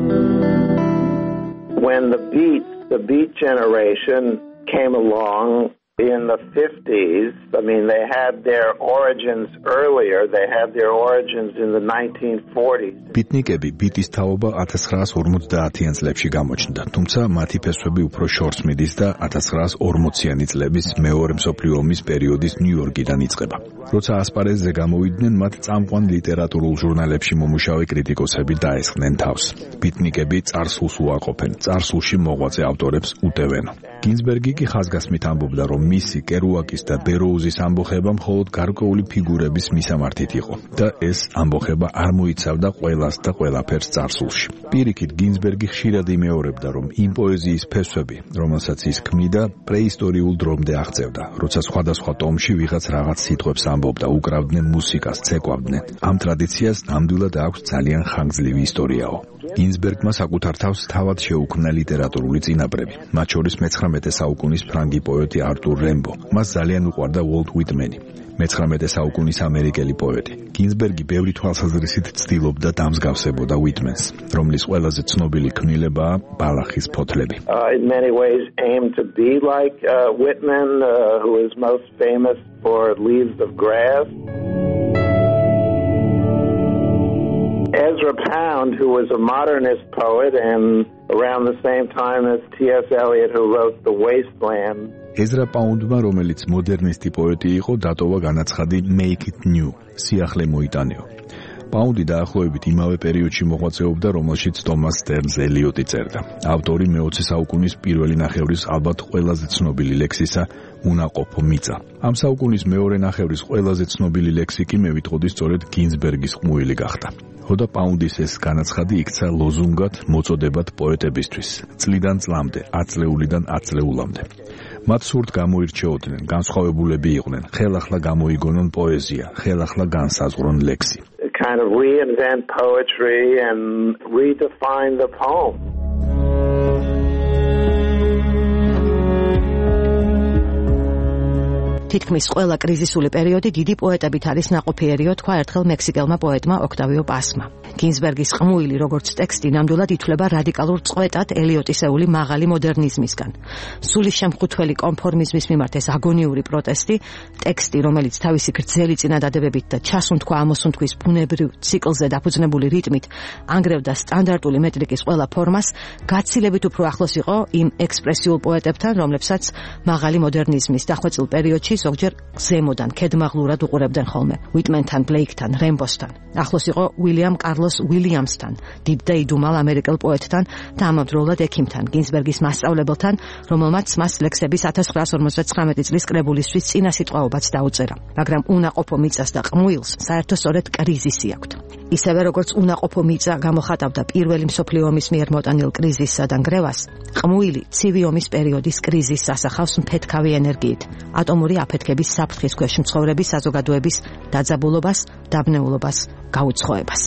When the beat generation came along in the 50s, they had their origins earlier. They had their origins in the 1940s. ბიტნიკები ბიტის თაობა 1950-იან წლებში გამოჩნდა, თუმცა მათი ფესვები უფრო შორს მიდის და 1940-იანი წლების მეორე მსოფლიო ომის პერიოდის ნიუ-იორკიდან იწყება. როცა ასპარეზზე გამოვიდნენ, მათ წამყვან ლიტერატურულ ჟურნალებში მომუშავე კრიტიკოსები დაესხნენ თავს. ბიტნიკები წარსულს უარყოფენ, წარსულში მოღვაწე ავტორებს უტევენ. გინზბერგი კი ხაზგასმით ამბობდა, რომ მისი კერუაკის და ბეროუზის ამბოხება მხოლოდ გარკვეული ფიგურების მისამართით იყო და ეს ამბოხება არ მოიცავდა ყველას და ყველაფერს წარსულში. პირიქით გინზბერგი ხშირად იმეორებდა, რომ იმ პოეზიის ფესვები, რომელსაც ის ქმნიდა, პრეისტორიულ დრომდე აღწევდა, როცა სხვადასხვა ტომში ვიღაც რაღაც სიტყვებს ამბობდა, უკრავდნენ მუსიკას, ცეკვავდნენ. ამ ტრადიციას ნამდვილად აქვს ძალიან ხანგრძლივი ისტორიაო. გინზბერგმა საკუთარ თავს თავად შეუქმნა ლიტერატურული წინაპრები, მათ შორის მე-19 საუკუნის ფრანგი პოეტი არტურ რემბო. მას ძალიან უყვარდა უოლტ უიტმენი, მე-19 საუკუნის ამერიკელი პოეტი. გინზბერგი ბევრი თვალსაზრისით ცდილობდა დამსგავსებოდა უიტმენს, რომლის ყველაზე ცნობილი ქმნილებაა ბალახის ფოთლები. In many ways aimed to be like Whitman, who is most famous for Leaves of Grass. Ezra Pound, who was a modernist poet and around the same time as T.S. Eliot, who wrote The Wasteland. ეზრა პაუნდმა, რომელიც მოდერნისტი პოეტი იყო, დატოვა განაცხადი Make it new, სიახლე მოიტანეო. პაუნდი დაახლოებით იმავე პერიოდში მოღვაწეობდა, რომელშიც თომას სტერნს ელიოტი წერდა. ავტორი მე-20 საუკუნის პირველი ნახევრის ალბათ ყველაზე ცნობილი ლექსისა უნაყოფო მიწა. ამ საუკუნის მეორე ნახევრის ყველაზე ცნობილი ლექსი კი მე ვიტყოდი სწორედ გინზბერგის ყმუილი გახდა. ხოდა პაუნდის ეს განაცხადი იქცა ლოზუნგად, მოწოდებად პოეტებისთვის. წლიდან წლამდე, 10 წლეულიდან 10 წლეულამდე. მათ სურთ გამოირჩეოდნენ, განსხვავებულები იყვნენ, ხელახლა გამოიგონონ პოეზია, ხელახლა განსაზღვრონ ლექსი. Kind of reinvent poetry and redefine the poem. თითქმის ყველა კრიზისული პერიოდი დიდი პოეტებით არის ნაყოფიერიო, თქვა ერთხელ მექსიკელმა პოეტმა ოქტავიო პასმა. გინზბერგის ყმუილი, როგორც ტექსტი, ნამდვილად ითვლება რადიკალურ წყვეტად ელიოტისეული მაღალი მოდერნიზმისგან. სული შემხუთველი კონფორმიზმის მიმართ ეს აგონიური პროტესტი, ტექსტი, რომელიც თავისი გრძელი წინადადებებით და ჩასუნთქვა ამოსუნთქვის ბუნებრივ ციკლზე დაფუძნებული რიტმით ანგრევდა სტანდარტული მეტრიკის ყველა ფორმას, გაცილებით უფრო ახლოს იყო იმ ექსპრესიულ პოეტებთან, რომლებსაც მაღალი მოდერნიზმის დახვეწილ პერიოდში ზოგჯერ ზემოდან ქედმაღლურად უყურებდნენ ხოლმე. უიტმენთან, ბლეიქთან, რემბოსთან. ახლოს იყო უილიამ კარლოს უილიამსთან, დიდ და იდუმალ ამერიკელ პოეტთან და ამავდროულად ექიმთან, გინზბერგის მასწავლებელთან, რომელმაც მას ლექსების 1959 წლის კრებულისთვის წინასიტყვაობაც დაუწერა. მაგრამ უნაყოფო მიწას და ყმუილს საერთო სწორედ კრიზისი აქვთ. ისევე როგორც უნაყოფო მიწა გამოხატავდა პირველი მსოფლიო ომის მიერ მოტანილ კრიზისსა და ნგრევას, ყმუილი ცივი ომის პერიოდის კრიზისს ასახავს მფეთქავი ენერგიით, ატომური აფეთქების საფრთხის ქვეშ მცხოვრების საზოგადოების დაძაბულობას, დაბნეულობას, გაუცხოებას.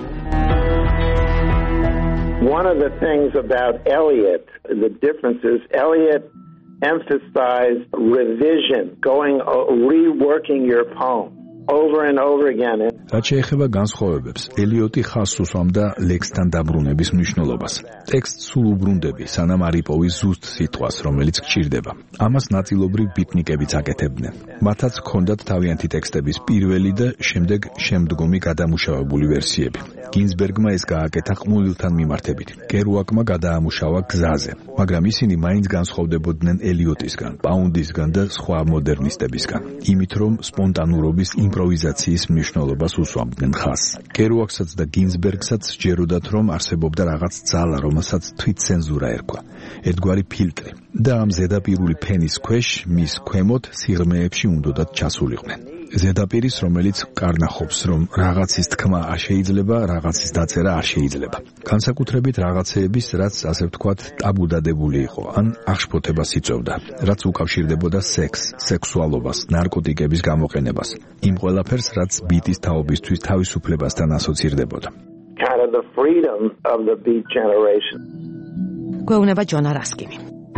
One of the things about Eliot, the difference is Eliot emphasized revision, reworking your poem over and over again. რაც შეეხება განსხვავებებს, ელიოტი ხაზს უსვამდა ლექსთან დაბრუნების მნიშვნელობას. ტექსტს სულ უბრუნდები, სანამ არ იპოვის ზუსტ სიტყვას, რომელიც გჭირდება. ამას ნაწილობრივ ბიტნიკებიც აკეთებდნენ. მათაც ჰქონდათ თავიანთი ტექსტების პირველი და შემდეგ შემდგომი გადამუშავებული ვერსიები. გინზბერგმა ეს გააკეთა ყმუილთან მიმართებით. კერუაკმა გადაამუშავა გზაზე, მაგრამ ისინი მაინც განსხვავდებოდნენ ელიოტისგან, პაუნდისგან და სხვა მოდერნისტებისგან. იმით რომ სპონტანურობის იმპროვიზაციის მნიშვნელობას უსვამდნენ ხაზს. კერუაკსაც და გინზბერგსაც სჯეროდათ, რომ არსებობდა რაღაც ძალა, რომელსაც თვითცენზურა ერქვა, ერთგვარი ფილტრი და ამ ზედაპირული ფენის ქვეშ, მის ქვემოთ სიღრმეებში უნდოდათ ჩასულიყვნენ. ზედაპირის, რომელიც კარნახობს, რომ რაღაცის თქმა არ შეიძლება, რაღაცის დაწერა არ შეიძლება. განსაკუთრებით რაღაცეების, რაც ასე ვთქვათ, ტაბუდადებული იყო, ან აღშფოთებას იწვევდა, რაც უკავშირდებოდა სექსს, სექსუალობას, ნარკოტიკების გამოყენებას. იმ ყველაფერს, რაც ბიტის თაობისთვის თავისუფლებასთან ასოცირდებოდა. Kind of the freedom of the beat generation. გვეუბნება ჯონა რასკინი.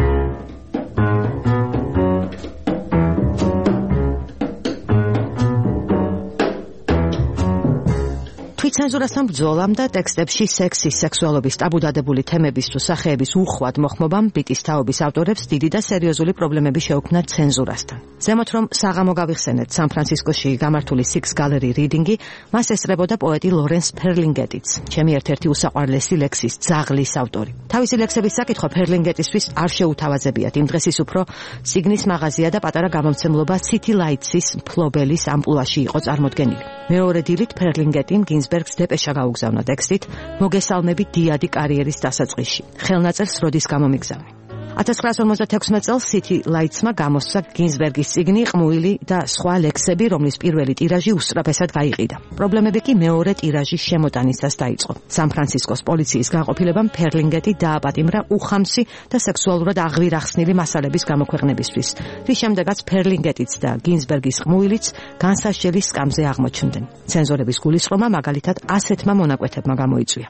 თვითცენზურასთან ბრძოლამ და ტექსტებში სექსის, სექსუალობის, ტაბუდადებული თემების თუ სახეების უხვად მოხმობამ ბიტის თაობის ავტორებს დიდი და სერიოზული პრობლემები შეუქმნათ ცენზურასთან. ზემოთ რომ საღამო გავიხსენეთ, სან-ფრანცისკოში გამართული Six Gallery Reading-ი მას ესწრებოდა პოეტი ლორენს ფერლინგეტიც, ჩემი ერთ-ერთი უსაყვარლესი ლექსის ძაღლის ავტორი. თავისი ლექსების საკითხვა ფერლინგეტისთვის არ შეუთავაზებიათ. იმ დღეს ის უფრო სიგნის მაღაზია და პატარა გამომცემლობა City Lights-ის მფლობელის ამპულაში იყო წარმოდგენილი. მეორე დილით ფერლინგეტიმ გინზბერგს დეპეშა გაუგზავნა ტექსტით მოგესალმებით დიადი კარიერის დასაწყისში. ხელნაწერს როდის გამომიგზავნე. 1956 წელს City Lights-მა გამოსცა გინზბერგის წიგნი ყმუილი და სხვა ლექსები, რომლის პირველი ტირაჟი უსწრაფესად გაიყიდა. პრობლემები კი მეორე ტირაჟის შემოტანისას დაიწყო. სან-ფრანცისკოს პოლიციის განყოფილებამ ფერლინგეტი დააპატიმრა უხამსი და სექსუალურად აღვირახსნილი მასალების გამოქვეყნებისთვის, რის შემდეგაც ფერლინგეტიც და გინზბერგის ყმუილიც განსასჯელის სკამზე აღმოჩნდნენ. ცენზორების გულისხმობა მაგალითად ასეთმა მონაკვეთებმა გამოიწვია.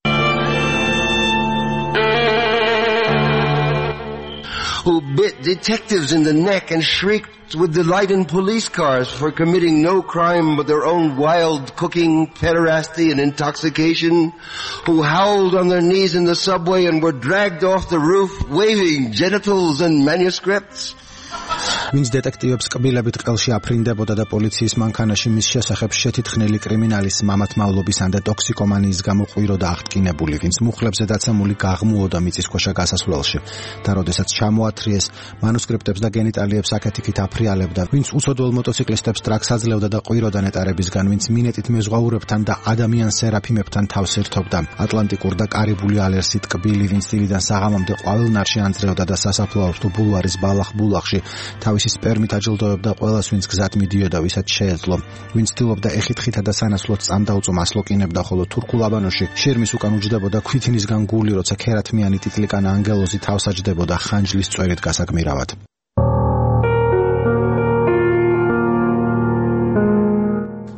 Who bit detectives in the neck and shrieked with delight in police cars for committing no crime but their own wild cooking, pederasty and intoxication, who howled on their knees in the subway and were dragged off the roof waving genitals and manuscripts. ვინც დეტექტივებს კბილებით ყელში აფრინდებოდა და პოლიციის მანქანაში მის შესახებ შეთითხნილი კრიმინალის მამათმავლობისა და ტოქსიკომანიის გამო ყვიროდა აღტკინებული, ვინც მუხლებზე დაცემული გაღმუოდა მიწისქვეშა გასასვლელში და როდესაც ჩამოათრიეს მანუსკრიპტებს და გენიტალიებს აქეთ-იქით აფრიალებდა, ვინც უცოდველ მოტოციკლისტებს ტრაქს აძლევდა და ყვიროდა ნეტარებისგან, ვინც მინეტით მეზღვაურებთან და ადამიან სერაფიმებთან თავს ერთობდა, ატლანტიკურ და კარიბული ალერსით კბილი, ვინც დილიდან საღამომდე ყვავილნარში ანძრევდა და სასაფლაოს თუ ბულვარის ბალახ-ბულახში თავისი სპერმით აჯილდოებდა ყველას, ვინც გზად მიდიოდა, ვისაც შეეძლო, ვინც ცდილობდა ეხით-ხითა და სანაცვლოდ წამდაუწო მასლოკინებდა, ხოლო თურქულ აბანოში შირმის უკან უჯდებოდა ქვითინისგან გული, როცა ქერათმიანი ტიტლიკანა ანგელოზი თავს აჯდებოდა ხანჯლის წვერით გასაგმირავად.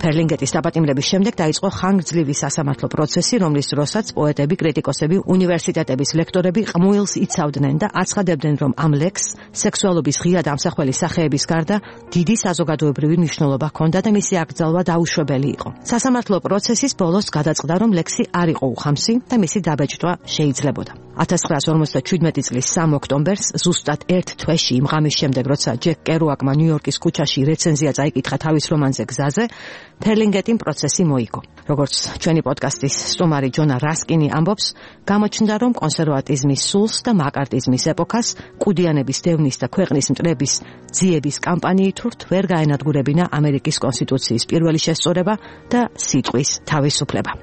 ფერლინგეტის დაპატიმრების შემდეგ დაიწყო ხანგრძლივი სასამართლო პროცესი, რომლის დროსაც პოეტები, კრიტიკოსები, უნივერსიტეტების ლექტორები ყმუილს იცავდნენ და აცხადებდნენ, რომ ამ ლექსს სექსუალობის ღია დამსახველი სახეების გარდა დიდი საზოგადოებრივი მნიშვნელობა ჰქონდა და მისი აკრძალვა დაუშვებელი იყო. სასამართლო პროცესის ბოლოს გადაწყდა, რომ ლექსი არ იყო უხამსი და მისი დაბეჭდვა შეიძლებოდა. 1957 წლის 3 ოქტომბერს, ზუსტად ერთ თვეში იმ ღამის შემდეგ, როცა ჯეკ კერუაკმა ნიუ-იორკის ქუჩაში რეცენზია წაიკითხა თავის რომანზე გზაზე, ფერლინგეტიმ პროცესი მოიგო. როგორც ჩვენი პოდკასტის სტუმარი ჯონა რასკინი ამბობს, გამოჩნდა, რომ კონსერვატიზმის სულს და მაკარტიზმის ეპოქას, კუდიანების დევნის და ქვეყნის მტრების ძიების კამპანიით ვერ გაენადგურებინა ამერიკის კონსტიტუციის პირველი შესწორება და სიტყვის თავისუფლება.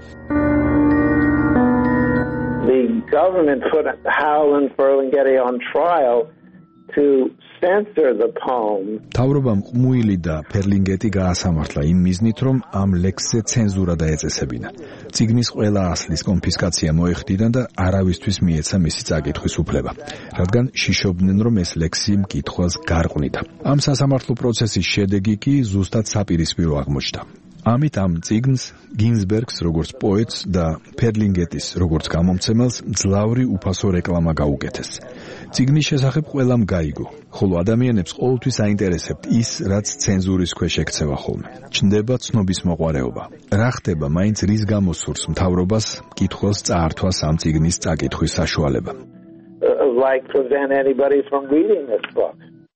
The government put Howell and Ferlinghetti on trial to censor the poem. თავრობამ ყმუილი და ფერლინგეტი გაასამართლა იმ მიზნით, რომ ამ ლექსზე ცენზურა დაეწესებინა. წიგნის ყველა ასლის კონფისკაცია მოეხდიდა და არავისთვის მიეცა მისი წაკითხვის უფლება, რადგან შიშობდნენ, რომ ეს ლექსი მკითხვას გარყვნიდა. ამ სასამართლო პროცესის შედეგი კი ზუსტად საპირისპირო აღმოჩნდა. ამით ამ წიგნს გინზბერგს როგორც პოეტს და ფერლინგეტის როგორც გამომცემელს ძლავრი უფასო რეკლამა გაუკეთეს. წიგნის შესახებ ყველამ გაიგო, ხოლო ადამიანებს ყოველთვის აინტერესებთ ის, რაც ცენზურის ქვეშ ექცევა ხოლმე. ჩნდება ცნობის მოყვარეობა. რა ხდება მაინც რის გამო სურს მთავრობას მკითხველს წაართვას ამ წიგნის წაკითხვის საშუალება. Like prevent anybody from reading this book.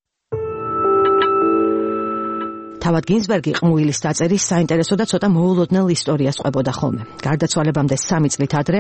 თავად გინზბერგი ყმუილის დაწერის საინტერესო და ცოტა მოულოდნელ ისტორიას ყვებოდა ხოლმე. გარდაცვალებამდე 3 წლით ადრე,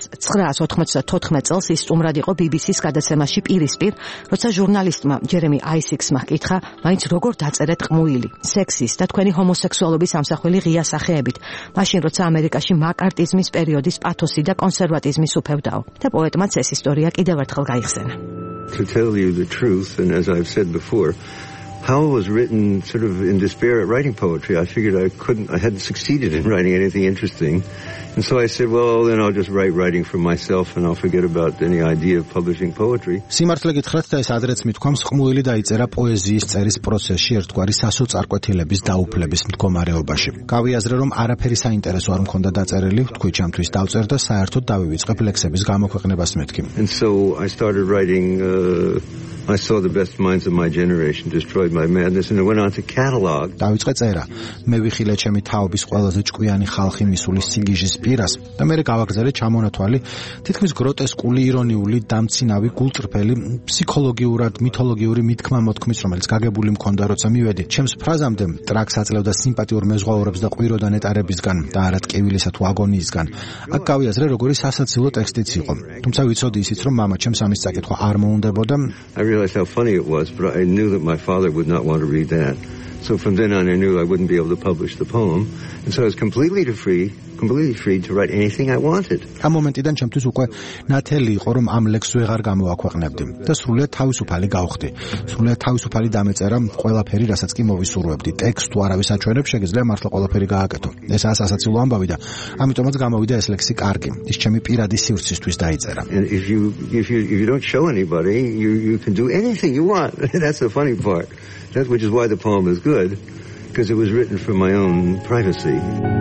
1994 წელს ის სტუმრად იყო BBC-ს გადაცემაში პირისპირ, როცა ჟურნალისტმა ჯერემი აისიქსმა ჰკითხა, მაინც როგორ დაწერეთ ყმუილი, სექსის და თქვენი ჰომოსექსუალობის ამსახველი ღია სახეებით, მაშინ როცა ამერიკაში მაკარტიზმის პერიოდის პათოსი და კონსერვატიზმის უფევდაო. და პოეტმაც ეს ისტორია კიდევ ერთხელ გაიხსენა. To tell you the truth, and as I've said before, Howell was written sort of in despair at writing poetry. I figured I hadn't succeeded in writing anything interesting. And so I said, well, then I'll just writing for myself and I'll forget about any idea of publishing poetry. სიმართლე გითხრათ და ეს ადრეც მithქვამს, ყმუილი დაიწერა პოეზიის წერის პროცესში ერთგვარი სასოწარკვეთილების დაუფლების მდგომარეობაში. გავიაზრე, რომ არაფერი საინტერესო არ მქონდა დაწერილი, თქვი ჩემთვის დავწერ და საერთოდ დავივიწყებ ლექსების გამოქვეყნებას მეთქი. And so I started writing I saw the best minds of my generation destroyed my madness and I went on to catalog. დავიწყე წერა. მე ვიხილე ჩემი თაობის ყველაზე ჭკვიანი ხალხი მისული სიგიჟის პირას და მე გავაგრძელე ჩამონათვალი თითქმის გროტესკული, ირონიული, დამცინავი, გულწრფელი, ფსიქოლოგიურად, მითოლოგიური მithქმა-მოთქმის, რომელიც გაგებული მქონდა, როცა მივედი. ჩემს ფრაზამდე ტრაკს აძლევდა სიმპათიურ მეზღვაურებს და ყვიროდა ნეტარებისგან და არა ტკივილისა თუ აგონიისგან. აქ გავიაზრე, როგორი სასაცილო ტექსტიც იყო. თუმცა ვიცოდი ისიც, რომ მამა ჩემს ამის წაკითხვა არ მოუნდებოდა. I realized how funny it was, but I knew that my father would not want to read that. So from then on I knew I wouldn't be able to publish the poem. And so I was completely free to write anything I wanted. ამ მომენტიდან ჩემთვის უკვე ნათელი იყო, რომ ამ ლექსს ვეღარ გამოვაქვეყნებდი და სრულიად თავისუფალი გავხდი. სრულიად თავისუფალი დამეწერა ყველაფერი, რასაც კი მოვისურვებდი. ტექსტს თუ არავის აჩვენებს, შეგიძლია მართლა ყველაფერი გააკეთო. ეს ასაცილო ამბავი და ამიტომაც გამოვიდა ეს ლექსი კარგი. ის ჩემი პირადი სივრცისთვის დაიწერა. And if you don't show anybody, you can do anything you want. That's the funny part. That which is why the poem is good, because it was written for my own privacy.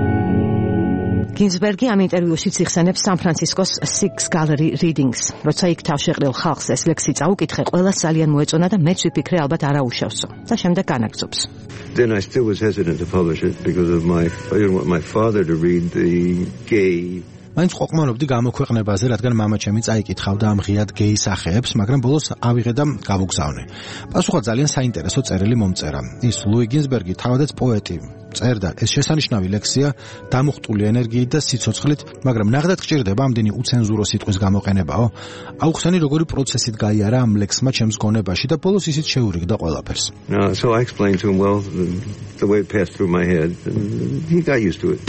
გინზბერგი ამ ინტერვიუშიც იხსენებს სან-ფრანცისკოს Six Gallery Readings. როცა იქ თავშეყრილ ხალხს ეს ლექსი წაუკითხე, ყველას ძალიან მოეწონა და მეც ვიფიქრე, ალბათ არაუშავსო. და შემდეგ განაგრძობს. Then I still was hesitant to publish it because of I didn't want my father to read the gay. მაინც ყოფნობდი გამოქვეყნებაზე, რადგან მამა ჩემი წაიკითხავდა ამ ღიად გეი სახეებს, მაგრამ ბოლოს ავიღე და გავუგზავნე. პასუხად ძალიან საინტერესო წერილი მომწერა. ის ლუი გინზბერგი თავადაც პოეტი. წერდა, ეს შესანიშნავი ლექსია, დამუხტული ენერგიით და სიცოცხლით, მაგრამ ნახდათ გჭირდება ამდენი უცენზურო სიტყვის გამოყენებაო. აუხსენი როგორი პროცესით გაიარა ამ ლექსმა ჩემს გონებაში და ბოლოს ისიც შეურიგდა ყველაფერს. So I explained to him, well, the way it passed through my head, and he got used to it.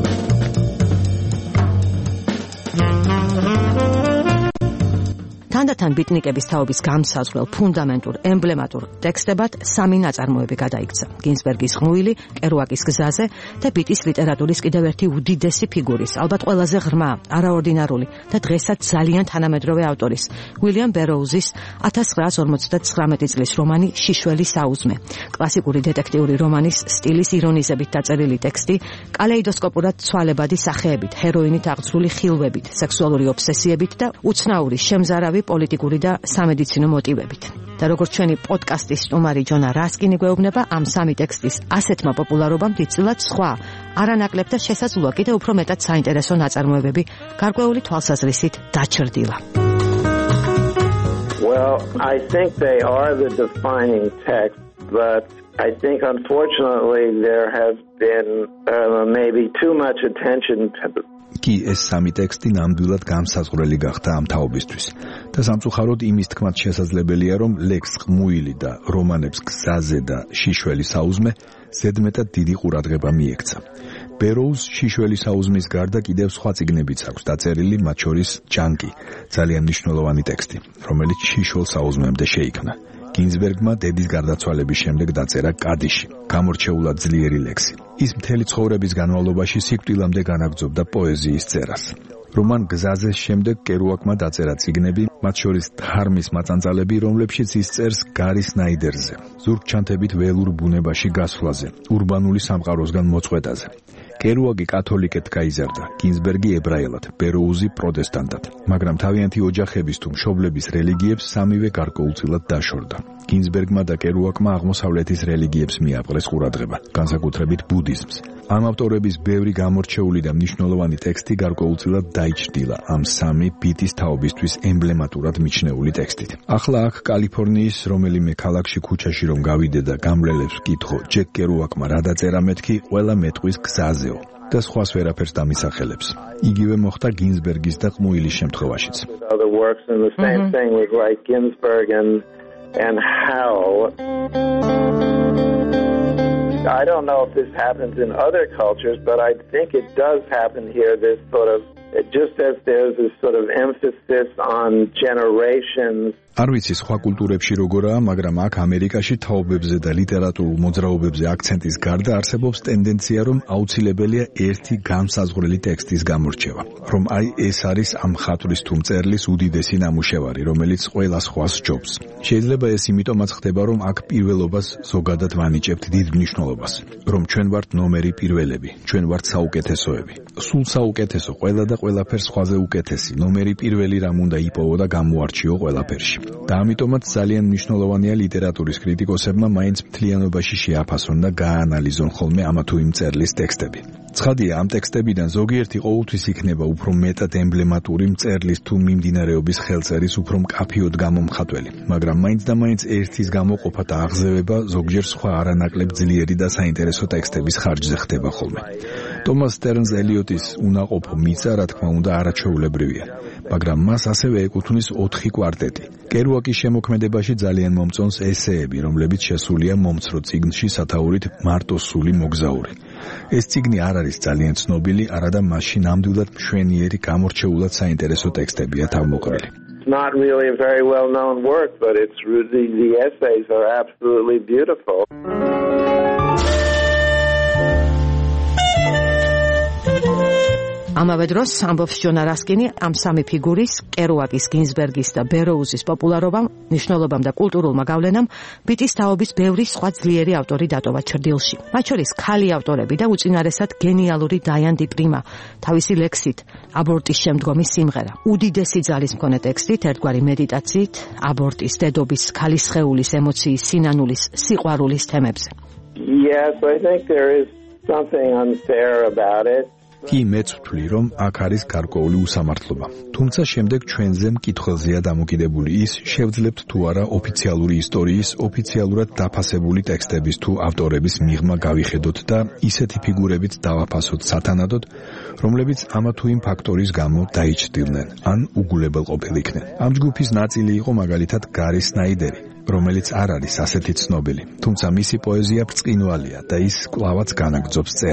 თან თუმცა თან ბიტნიკების თაობის გამსაზღვრელ ფუნდამენტურ ემბლემატურ ტექსტებად სამი ნაწარმოები გადაიქცა: გინზბერგის „ღმული“, კერუაკის „გზაზე“ და ბიტის ლიტერატურის კიდევ ერთი უდიდესი ფიგურის, ალბათ ყველაზე ღრმა, არაორდინარული და დღესაც ძალიან თანამედროვე ავტორის, უილიამ ბეროუზის 1959 წლის რომანი „შიშველი საუზმე“. კლასიკური დეტექტიური რომანის სტილის ირონიზებით დაწერილი ტექსტი, კალეიდოსკოპურად ცვალებადი სახეებით, ჰეროინით აღძრული ხილვებით, სექსუალური ობსესიებით და უცნაური შემზარავი პოლიტიკური და სამედიცინო მოტივებით. და როგორც ჩვენი პოდკასტის სტუმარი ჯონა რასკინი გვეუბნება, ამ სამი ტექსტის ასეთმა პოპულარობამ დიდწილად სხვა, არანაკლებ და შესაძლოა კიდევ უფრო მეტად საინტერესო ნაწარმოებები გარკვეული თვალსაზრისით დაჩრდილა. Well, I think they are the defining text, but I think unfortunately there has been maybe too much attention to კი ეს სამი ტექსტი ნამდვილად გამსაზღვრელი გახდა ამ თაობისთვის და სამწუხაროდ იმის თქმაც შესაძლებელია, რომ ლექს „ღმული“ და რომანებს „გზაზე“ და „შიშველი საუზმე“ ზედმეტად დიდი ყურადღება მიექცა. ბეროუზ „შიშველი საუზმის“ გარდა კიდევ სხვა წიგნებიც აქვს დაწერილი, მათ შორის „ჯანკი“, ძალიან მნიშვნელოვანი ტექსტი, რომელიც შიშველ საუზმემდე შეიქმნა. გინზბერგმა დედის გარდაცვალების შემდეგ დაწერა „კადიში“, გამორჩეულად ძლიერი ლექსი. ის მთელი ცხოვრების განმავლობაში სიკვდილამდე განაგრძობდა პოეზიის წერას. რომან „გზაზეს“ შემდეგ კერუაკმა დაწერა წიგნები, მათ შორის „დჰარმის მაწანწალები“, რომლებშიც ის წერს გარი სნაიდერზე, ზურგჩანთებით ველურ ბუნებაში გასვლაზე, ურბანული სამყაროსგან მოწყვეტაზე. კერუაკი კათოლიკედ გაიზარდა, გინზბერგი ებრაელად, ბეროუზი პროტესტანტად, მაგრამ თავიანთი ოჯახების თუ მშობლების რელიგიებს სამივე გარკვეულწილად დაშორდა. გინზბერგმა და კერუაკმა აღმოსავლეთის რელიგიებს მიაყრეს ყურადღება, განსაკუთრებით ბუდიზმს. ამ ავტორების ბევრი გამორჩეული და მნიშვნელოვანი ტექსტი გარკვეულწილად დაიჩრდილა ამ სამი ბიტის თაობისთვის ემბლემატურად მიჩნეული ტექსტით. ახლა აქ კალიფორნიის რომელიმე ქალაქში ქუჩაში რომ გავიდე და გამლელებს ვკითხო, ჯეკ კერუაკმა რა დაწერა მეთქი, ყველა მეტყვის გზაზეო და სხვას ვერაფერს დამისახელებს. იგივე მოხდა გინზბერგის და ყმუილის შემთხვევაშიც. And how I don't know if this happens in other cultures, but I think it does happen here. This sort of, just as there's this sort of emphasis on generations. არ ვიცი სხვა კულტურებში როგორაა, მაგრამ აქ ამერიკაში თაობებზე და ლიტერატურულ მოძრაობებზე აქცენტის გარდა არსებობს ტენდენცია, რომ აუცილებელია ერთი გამსაზღვრელი ტექსტის გამორჩევა, რომ აი ეს არის ამ მხატვრის თუ მწერლის უდიდესი ნამუშევარი, რომელიც ყველა სხვას სჯობს. შეიძლება ეს იმიტომაც ხდება, რომ აქ პირველობას ზოგადად ვანიჭებთ დიდ მნიშვნელობას, რომ ჩვენ ვართ ნომერი პირველები, ჩვენ ვართ საუკეთესოები. სულ საუკეთესო, ყველა და ყველაფერს სხვაზე უკეთესი, ნომერი პირველი რამ უნდა იპოვო და გამოარჩიო ყველაფერში. და ამიტომაც ძალიან მნიშვნელოვანია ლიტერატურის კრიტიკოსებმა მაინც მთლიანობაში შეაფასონ და გააანალიზონ ხოლმე ამა თუ იმ მწერლის ტექსტები. ცხადია, ამ ტექსტებიდან ზოგიერთი ყოველთვის იქნება უფრო მეტად ემბლემატური მწერლის თუ მიმდინარეობის ხელწერის უფრო მკაფიოდ გამომხატველი, მაგრამ მაინც და მაინც ერთის გამოყოფა და აღზევება ზოგჯერ სხვა არანაკლებ ძლიერი და საინტერესო ტექსტების ხარჯზე ხდება ხოლმე. ტომას სტერნს ელიოტის უნაყოფო მიწა, რა თქმა უნდა, არაჩვეულებრივია, მაგრამ მას ასევე ეკუთვნის 4 კვარტეტი. კერუაკის შემოქმედებაში ძალიან მომწონს ესეები, რომლებიც შესულია მომცრო წიგნში სათაურით მარტოსული მოგზაური. ეს წიგნი არ არის ძალიან ცნობილი, არადა მასში ნამდვილად მშვენიერი, გამორჩეულად საინტერესო ტექსტებია თავმოყრილი. It's not really a very well-known work, but it's the essays are absolutely beautiful. ამავე დროს ამბობს ჯონა რასკინი, ამ სამი ფიგურის, კერუაკის, გინზბერგის და ბეროუზის პოპულარობამ, მნიშვნელობამ და კულტურულმა გავლენამ ბიტის თაობის ბევრი სხვა ძლიერი ავტორი დატოვა ჩრდილში. მათ შორის ქალი ავტორები და უწინარესად გენიალური დაიან დი პრიმა, თავისი ლექსით აბორტის შემდგომი სიმღერა, უდიდესი ძალის მქონე ტექსტით, ერთგვარი მედიტაციით, აბორტის, დედობის, ქალის სხეულის, ემოციის, სინანულის, სიყვარულის თემებზე. Yes, I think there is something unfair about it. კი მეც ვთვლი, რომ აქ არის გარკვეული უსამართლობა. თუმცა შემდეგ ჩვენზე მკითხველზეა დამოკიდებული ის, შევძლებთ თუ არა ოფიციალური ისტორიის, ოფიციალურად დაფასებული ტექსტების თუ ავტორების მიღმა გავიხედოთ და ისეთი ფიგურებით დავაფასოთ სათანადოდ, რომლებიც ამა თუ იმ ფაქტორის გამო დაიჩრდილნენ, ან უგულებელყოფილიქნენ. ამ ჯგუფის ნაწილი იყო მაგალითად გარი სნაიდერი, რომელიც არ არის ასეთი ცნობილი, თუმცა მისი პოეზია ბრწყინვალეა და ის კვლავაც განაგრძობს წერას.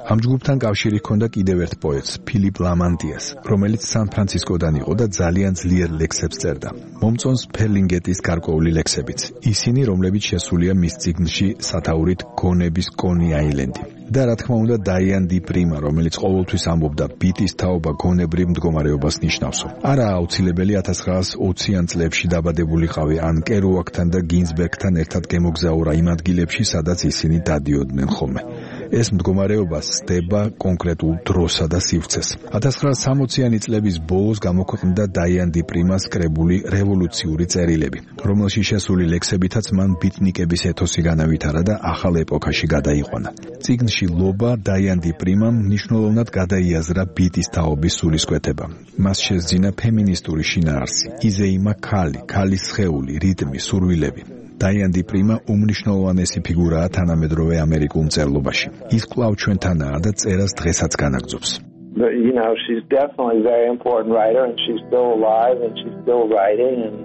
ამ ჯგუფთან კავშირი ჰქონდა კიდევ ერთ პოეტს, ფილიპ ლამანტიას, რომელიც სან-ფრანცისკოდან იყო და ძალიან ძლიერ ლექსებს წერდა. მომწონს ფერლინგეტის გარკვეული ლექსებიც, ისინი, რომლებიც შესულია მის წიგნში სათაურით გონების კონი აილენდი. და რა თქმა უნდა დაიან დი პრიმა, რომელიც ყოველთვის ამბობდა ბიტის თაობა გონებრივ მდგომარეობას ნიშნავსო. არა აუცილებელი 1920-იან წლებში დაბადებულიყავი ან კერუაკთან და გინზბერგთან ერთად გემოგზაურა იმ ადგილებში, სადაც ისინი დადიოდნენ ხოლმე. ეს მდგომარეობა სდება კონკრეტულ დროსა და სივრცეს. 1960-იანი წლების ბოლოს გამოქვეყნდა დაიან დი პრიმას კრებული რევოლუციური წერილები, რომელშიც შესული ლექსებითაც მან ბიტნიკების ეთოსი განავითარა და ახალ ეპოქაში გადაიყვანა. წიგნში ლობა დაიან დი პრიმამ მნიშვნელოვნად გადაიაზრა ბიტის თაობის სულისკვეთება. მას შესძინა ფემინისტური შინაარსი, იზეიმა ქალის სხეული, რიტმი, სურვილები. დაიან დი პრიმა უმნიშვნელოვანესი ფიგურაა თანამედროვე ამერიკულ მწერლობაში. ის კვლავ ჩვენთანაა და წერას დღესაც განაგრძობს. You know, she's definitely a very important writer and she's still alive and she's still writing and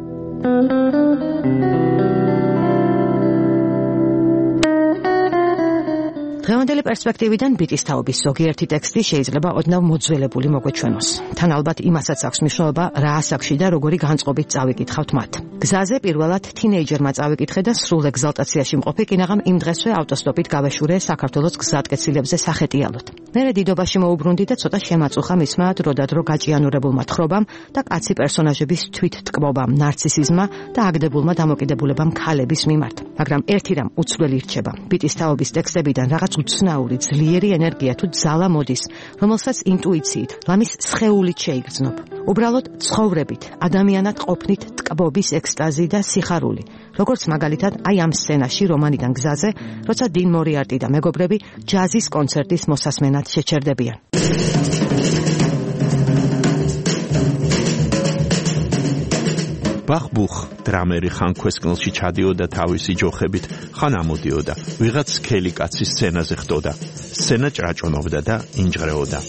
დღევანდელი პერსპექტივიდან ბიტის თაობის ზოგიერთი ტექსტი შეიძლება ოდნავ მოძველებული მოგვეჩვენოს. თან ალბათ იმასაც აქვს მნიშვნელობა, რა ასაკში და როგორი განწყობით წავიკითხავთ მათ. გზაზე პირველად თინეიჯერმა წავიკითხე და სრულ ეგზალტაციაში მყოფი, კინაღამ იმ დღესვე ავტოსტოპით გავეშურე საქართველოს გზატკეცილებზე სახეტიალოდ. მერე დიდობაში მოუბრუნდი და ცოტა შემაწუხა მისმა დროდადრო გაჭიანურებულმა თხრობამ და კაცი პერსონაჟების თვითტკბობამ, ნარცისიზმმა და აგდებულმა დამოკიდებულებამ ქალების მიმართ. მაგრამ ერთი რამ უცვლელი რჩება. ბიტის თაობის ტექსტებიდან რაღაც უცნაური ძლიერი ენერგია თუ ძალა მოდის, რომელსაც ინტუიციით, ლამის სხეულით შეიგრძნობ. უბრალოდ ცხოვრებით, ადამიანად ყოფნით ტკბობის ექსტაზი და სიხარული. როგორც მაგალითად აი ამ სცენაში რომანიდან გზაზე, როცა 딘 მორიარტი და მეგობრები ჯაზის კონცერტის მოსასმენად შეჩერდებიან. ბახბუხ დრამერი ხან ქვესკნელში ჩადიოდა თავისი ჯოხებით, ხან ამოდიოდა, ვიღაც სქელი კაცის სცენაზე ხდოდა. სცენა ჭრაჭონობდა და ინჯღრეოდა.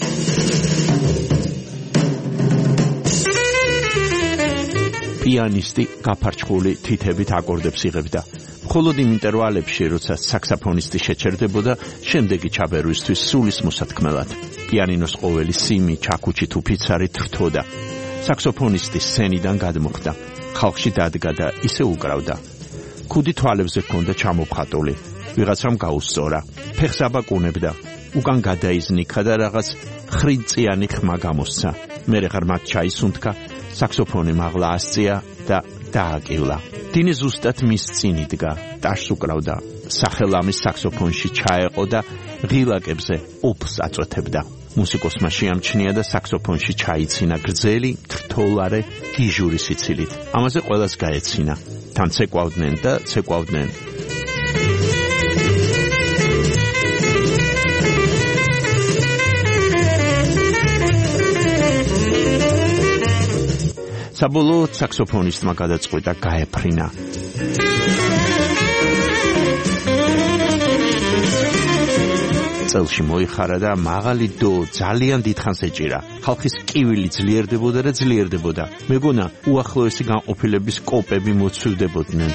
პიანისტი გაფარჩხული თითებით აკორდებს იღებდა. მხოლოდ იმ ინტერვალებში, როცა საქსაფონისტი შეჩერდებოდა, შემდეგი ჩაბერვისთვის სულის მოსათქმელად. პიანინოს ყოველი სიმი, ჩაქუჩი თუ ფიცარი თრთოდა. საქსოფონისტი სცენიდან გადმოხდა. ხალხში დადგა და ისე უკრავდა. ქუდი თვალებზე ჰქონდა ჩამოფხატული. ვიღაცამ გაუსწორა. ფეხს აბაკუნებდა. უკან გადაიზნიქა და რაღაც ხრინწიანი ხმა გამოსცა. მერე ღრმად ჩაისუნთქა. საქსოფონი მაღლა ასწია და დააკივლა. დინი ზუსტად მის წინ იდგა. ტაშს უკრავდა. სახელამის საქსოფონში ჩაეყო და ღილაკებზე ოფს აწვეთებდა. მუსიკოსმა შეამჩნია და საქსოფონში ჩაიცინა გრძელი, თრთოლარე, გიჟური სიცილით. ამაზე ყველას გაეცინა. თან ცეკვავდნენ და ცეკვავდნენ. საბოლოოდ საქსოფონისტმა გადაწყვიტა გაეფრინა. წელში მოიხარა და მაღალი დო ძალიან დიდხანს ეჭირა. ხალხის კივილი ძლიერდებოდა და ძლიერდებოდა. მეგონა უახლოესი განყოფილების კოპები მოცვივდებოდნენ.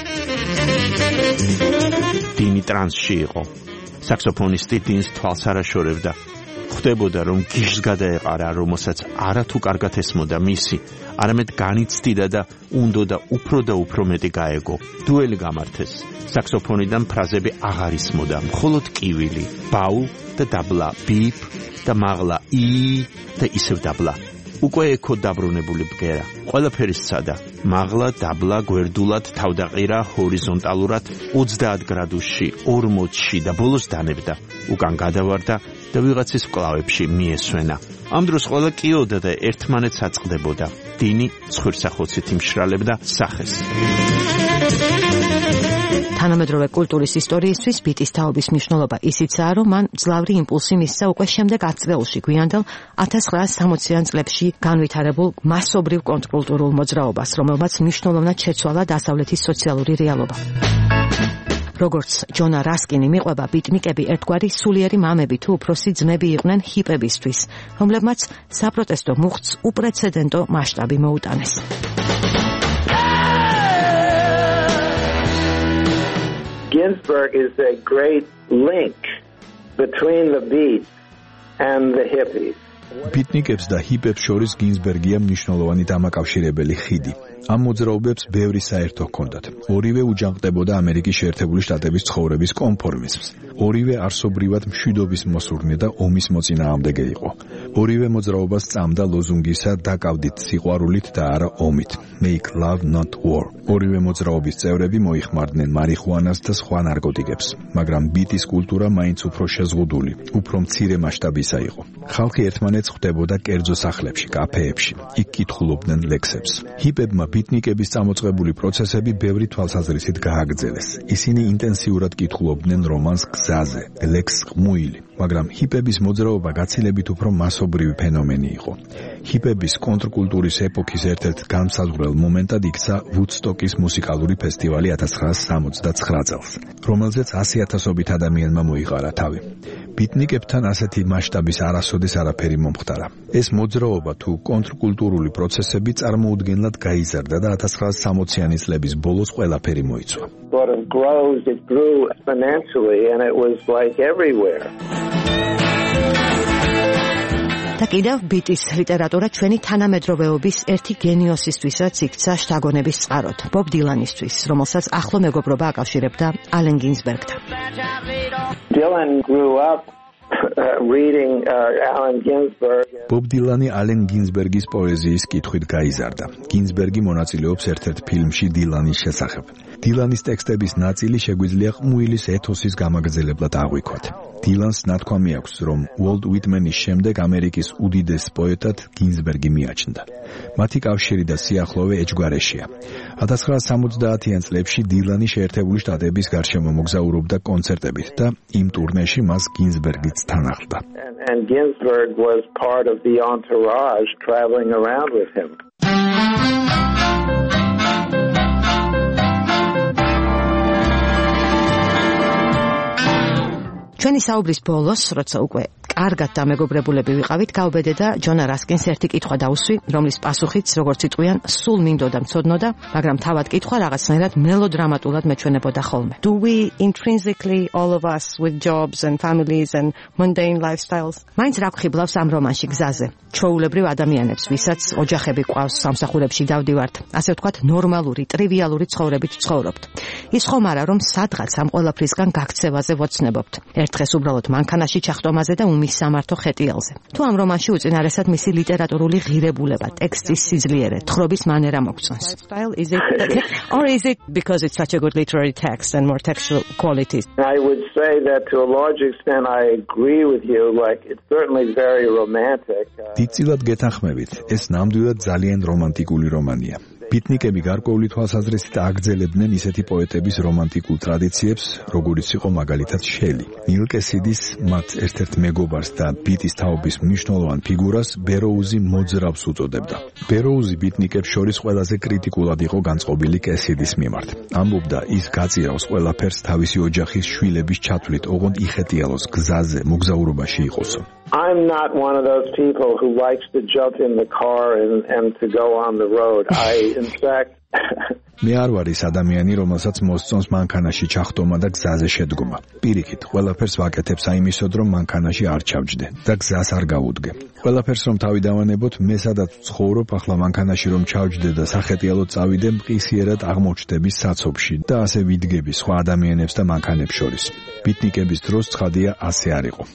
დინი ტრანსში იყო. საქსოფონისტი დინს თვალს არ აშორებდა. ხვდებოდა რომ გიჟს გადაეყარა, რომელსაც არათუ კარგად ესმოდა მისი, არამედ განიცდიდა და უნდოდა უფრო და უფრო მეტი გაეგო. დუელი გამართეს. საქსოფონიდან ფრაზები აღარ ისმოდა, მხოლოდ კივილი, ბაუ და დაბლა, ბიპ და მაღლა, ი და ისევ დაბლა. უკვე ეკო დაბრუნებული ბგერა. ყველაფერი სცადა. მაღლა, დაბლა, გვერდულად, თავდაყირა, ჰორიზონტალურად 30 გრადუსში, 40-ში და ბოლოს დანებდა. უკან გადავარდა და ვიღაცის მკლავებში მიესვენა. ამ დროს ყველა კიოდა და ერთმანეთს აწყდებოდა. დინი ცხვირსახოცით იმშრალებდა სახეს. თანამედროვე კულტურის ისტორიისთვის ბიტის თაობის მნიშვნელობა ისიცაა, რომ მან მძლავრი იმპულსი მისცა უკვე შემდეგ 10 წლებში გვიანდელ 1960-იან წლებში განვითარებულ მასობრივ კონტრკულტურულ მოძრაობას, რომელმაც მნიშვნელოვნად შეცვალა დასავლეთის სოციალური რეალობა. როგორც ჯონა რასკინი მიყვება, ბიტნიკები ერთგვარი სულიერი მამები თუ უფროსი ძმები იყვნენ ჰიპებისთვის, რომლებმაც საპროტესტო მუხტს უპრეცედენტო მასშტაბი მოუტანეს. Ginsberg is a great link between the beat and the hippies. ბიტნიკებს და ჰიპებს შორის გინზბერგია მნიშვნელოვანი დამაკავშირებელი ხიდი. ამ მოძრაობებს ბევრი საერთო ჰქონდათ. ორივე უჯანყდებოდა ამერიკის შეერთებული შტატების ცხოვრების კონფორმიზმს. ორივე არსობრივად მშვიდობის მოსურნე და ომის მოწინააღმდეგე იყო. ორივე მოძრაობას წამდა ლოზუნგისა „დაკავდით სიყვარულით და არა ომით“ Make love not war. ორივე მოძრაობის წევრები მოიხმარდნენ მარიხუანას და სხვა ნარკოტიკებს, მაგრამ ბიტის კულტურა მაინც უფრო შეზღუდული, უფრო მცირე მასშტაბისა იყო. ხალხი ერთმანეთს ხვდებოდა კერძო სახლებში, კაფეებში, იქ კითხულობდნენ ლექსებს. ჰიპებმა ბიტნიკების წამოწყებული პროცესები ბევრი თვალსაზრისით გააგრძელეს. ისინი ინტენსიურად კითხულობდნენ რომანს გზაზე, ლექსს ყმუილი, მაგრამ ჰიპების მოძრაობა გაცილებით უფრო მასობრივი ფენომენი იყო. ჰიპების კონტრკულტურის ეპოქის ერთ-ერთ განმსაზღვრელ მომენტად იქცა ვუდსტოკის მუსიკალური ფესტივალი 1969 წელს, რომელზეც 100,000-ობით ადამიანმა მოიყარა თავი. ბიტნიკებთან ასეთი მასშტაბის არასოდეს არაფერი მომხდარა. ეს მოძრაობა თუ კონტრკულტურული პროცესები წარმოუდგენლად გაიზარდა და 1960-იანი წლების ბოლოს ყველაფერი მოიცვა. Sort of grows, it grew exponentially and it was like everywhere. და კიდევ ბიტის ლიტერატურა ჩვენი თანამედროვეობის ერთი გენიოსისთვისაც იქცა შთაგონების წყაროდ, ბობ დილანისთვის, რომელსაც ახლო მეგობრობა აკავშირებდა ალენ გინზბერგთან. Dylan grew up reading Allen Ginsberg. ბობ დილანი ალენ გინზბერგის პოეზიის კითხვით გაიზარდა. გინზბერგი მონაწილეობს ერთ-ერთ ფილმში დილანის შესახებ. დილანის ტექსტების ნაწილი შეგვიძლია ყმუილის ეთოსის გამაგრძელებლად აღვიქვათ. დილანს ნათქვამი აქვს, რომ უოლტ უიტმენის შემდეგ ამერიკის უდიდეს პოეტად გინზბერგი მიაჩნდა. მათი კავშირი და სიახლოვე ეჭვგარეშეა. 1970-იან წლებში დილანი შეერთებული შტატების გარშემო მოგზაურობდა კონცერტებით და იმ ტურნეში მას გინზბერგიც თან ახლდა. And Ginsberg was part of the entourage traveling around with him. ჩვენი საუბრის ბოლოს, როცა უკვე კარგად დამეგობრებულები ვიყავით, გავბედე და ჯონა რასკინს ერთი კითხვა დაუსვი, რომლის პასუხიც, როგორც იტყვიან, სულ მინდოდა მცოდნოდა, მაგრამ თავად კითხვა რაღაცნაირად მელოდრამატულად მეჩვენებოდა ხოლმე. Do we intrinsically all of us with jobs and families and mundane lifestyles? მაინც რა გვხიბლავს ამ რომანში გზაზე? ჩვეულებრივ ადამიანებს, ვისაც ოჯახები ყავს, სამსახურებში დავდივართ, ასე ვთქვათ, ნორმალური, ტრივიალური ცხოვრებით ცხოვრობთ. ის ხომ არა, რომ სადღაც ამ ყველაფრისგან გაქცევაზე ვოცნებობთ. ერთ დღეს უბრალოდ მანქანაში ჩახტომაზე და უმის სამართო ხეტიალზე. თუ ამ რომანში უწინარესად მისი ლიტერატურული ღირებულება, ტექსტის სიძლიერე, თხრობის მანერა მოგწონს. Or is it because it's such a good literary text and more textual qualities? I would say that to a large extent I agree with you, like it's certainly very romantic. დიდწილად გეთანხმებით, ეს ნამდვილად ძალიან რომანტიკული რომანია. ბიტნიკები გარკვეული თვალსაზრისით აგრძელებდნენ ისეთი პოეტების რომანტიკულ ტრადიციებს, როგორიც იყო მაგალითად შელი. ნილ კესიდის მათ ერთ-ერთ მეგობარს და ბიტის თაობის მნიშვნელოვან ფიგურას ბეროუზი მოძრავს უწოდებდა. ბეროუზი ბიტნიკებს შორის ყველაზე კრიტიკულად იყო განწყობილი კესიდის მიმართ. ამბობდა, ის გაწირავს ყველაფერს თავისი ოჯახის შვილების ჩათვლით, ოღონდ იხეტიალოს გზაზე, მოგზაურობაში იყოსო. I'm not one of those people who likes to jump in the car and to go on the road. In fact, მე არ ვარ ის ადამიანი, რომელსაც მოსწონს მანქანაში ჩახტომა და გზაზე შედგომა. პირიქით, ყველაფერს ვაკეთებ საიმისოდ, რომ მანქანაში არ ჩავჯდე და გზას არ გავუდგე. ყველაფერს რომ თავი დავანებოთ, მე სადაც ვცხოვრობ, ახლა მანქანაში რომ ჩავჯდე და სახეტიალოდ წავიდე, მყისიერად აღმოჩნდები საცობში და ასე ვიდგები სხვა ადამიანებს და მანქანებს შორის. ბიტნიკების დროს ცხადია ასე არ იყო.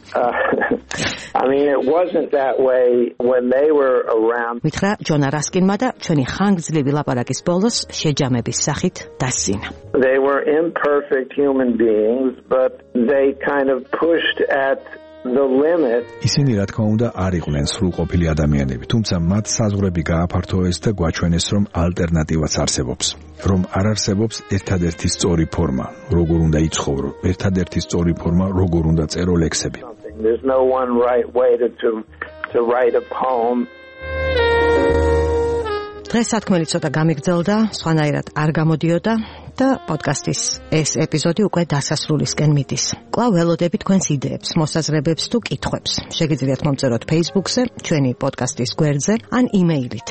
I mean, it wasn't that way when they were around. მითხრა ჯონა რასკინმა და ჩვენი ხანგრძლივი ლაპარაკის ბოლოს შეჯამების სახით დასცინა. They were imperfect human beings, but they kind of pushed at the limit. ისინი რა თქმა უნდა არ იყვნენ სრულყოფილი ადამიანები, თუმცა მათ საზღვრები გააფართოვეს და გვაჩვენეს, რომ ალტერნატივაც არსებობს. რომ არ არსებობს ერთადერთი სწორი ფორმა, როგორ უნდა იცხოვრო, ერთადერთი სწორი ფორმა, როგორ უნდა წერო ლექსები. There's no one right way to write a poem. დღეს სათქმელი ცოტა გამიგრძელდა, სხვანაირად არ გამოდიოდა და პოდკასტის ეს ეპიზოდი უკვე დასასრულისკენ მიდის. კვლავ ველოდები თქვენს იდეებს, მოსაზრებებს თუ კითხვებს. შეგიძლიათ მომწეროთ Facebook-ზე, ჩვენი პოდკასტის გვერდზე, ან იმეილით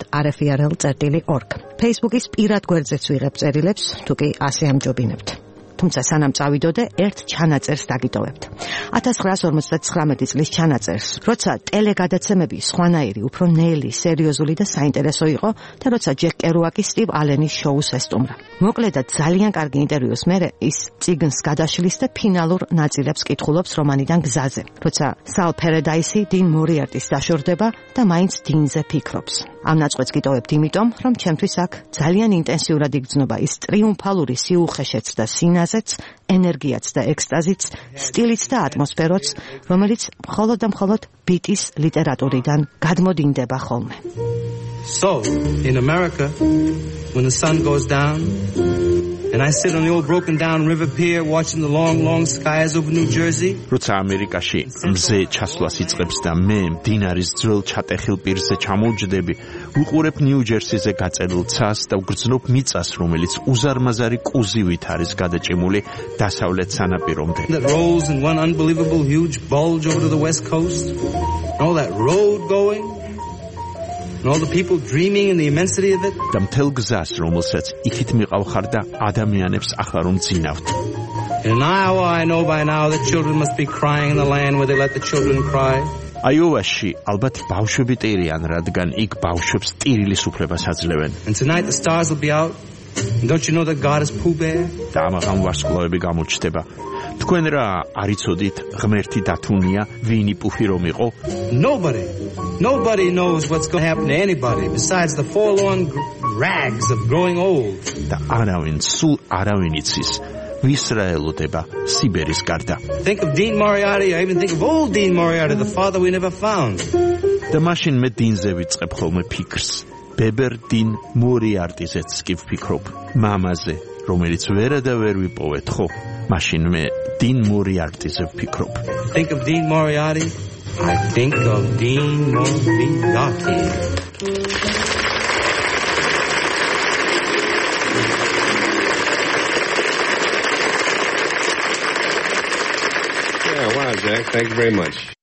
asatani@rfrl.org. Facebook-ის პირად გვერდზეც ვიღებ წერილებს, თუ კი ასე ამჯობინებთ. თუმცა სანამ წავიდოდე, ერთ ჩანაწერს დაგიტოვებთ. 1959 წლის ჩანაწერს, როცა ტელეგადაცემები სხვანაირი, უფრო ნელი, სერიოზული და საინტერესო იყო და როცა ჯეკ კერუაკი სტივ ალენის შოუს ესტუმრა. მოკლედ და ძალიან კარგი ინტერვიუს მერე ის წიგნს გადაშლის და ფინალურ ნაწილებს კითხულობს რომანიდან გზაზე. როცა სალ პერადაისი 딘 მორიარტის დაშორდება და მაინც დინზე ფიქრობს. ამ ნაწყვეტს გიტოვებთ იმიტომ, რომ ჩემთვის აქ ძალიან ინტენსიურად იგრძნობა ის ტრიუმფალური სიუხეშეც და სინაზეც, ენერგიაც და ექსტაზიც, სტილიც და ატმოსფეროც, რომელიც მხოლოდ და მხოლოდ ბიტის ლიტერატურიდან გადმოდინდება ხოლმე. So, in America, when the sun goes down, and I sit on the old broken down river pier watching the long, long skies over New Jersey. როცა ამერიკაში მზე ჩასვლას იწყებს და მე მდინარის ძველ ჩატეხილ პირზე ჩამოვჯდები, ვუყურებ ნიუ-ჯერსიზე გაწერილ ცას და ვგრძნობ მიწას, რომელიც უზარმაზარი კუზივით არის გადაჭიმული დასავლეთ სანაპირომდე. That rolls in one unbelievable huge bulge over to the west coast. And all that road going. And all the people dreaming in the immensity of it. და მთელ გზას, რომელსაც იქით მიყავხარ და ადამიანებს ახლა რომ ძინავთ. In Iowa, I know by now that children must be crying in the land where they let the children cry. აიოვაში ალბათ ბავშვები ტირიან, რადგან იქ ბავშვებს ტირილის უფლებას აძლევენ. And tonight the stars will be out. And don't you know that God is Pooh Bear? და ამაღამ ვარსკვლავები გამოჩნდება. თქვენ რა არიცოდით ღმერთი დათუნია, ვინი პუფი რომ იყო? Nobody knows what's going to happen to anybody besides the forlorn rags of growing old. და არავინ, სულ არავინ იცის, ვის რა ელოდება სიბერის გარდა. Think of Dean Moriarty, I even think of old Dean Moriarty, the father we never found. და მაშინ მე დინზე ვიწყებ ხოლმე ფიქრს. ბებერ 딘 მორიარტიზეც კი ვფიქრობ, მამაზე, რომელიც ვერა და ვერ ვიპოვეთ, ხო? მაშინ მე 딘 მორიარტიზე ვფიქრობ. Think of Dean Moriarty? I think of Dean Moriarty. Yeah, wow, Jack. Thank you very much.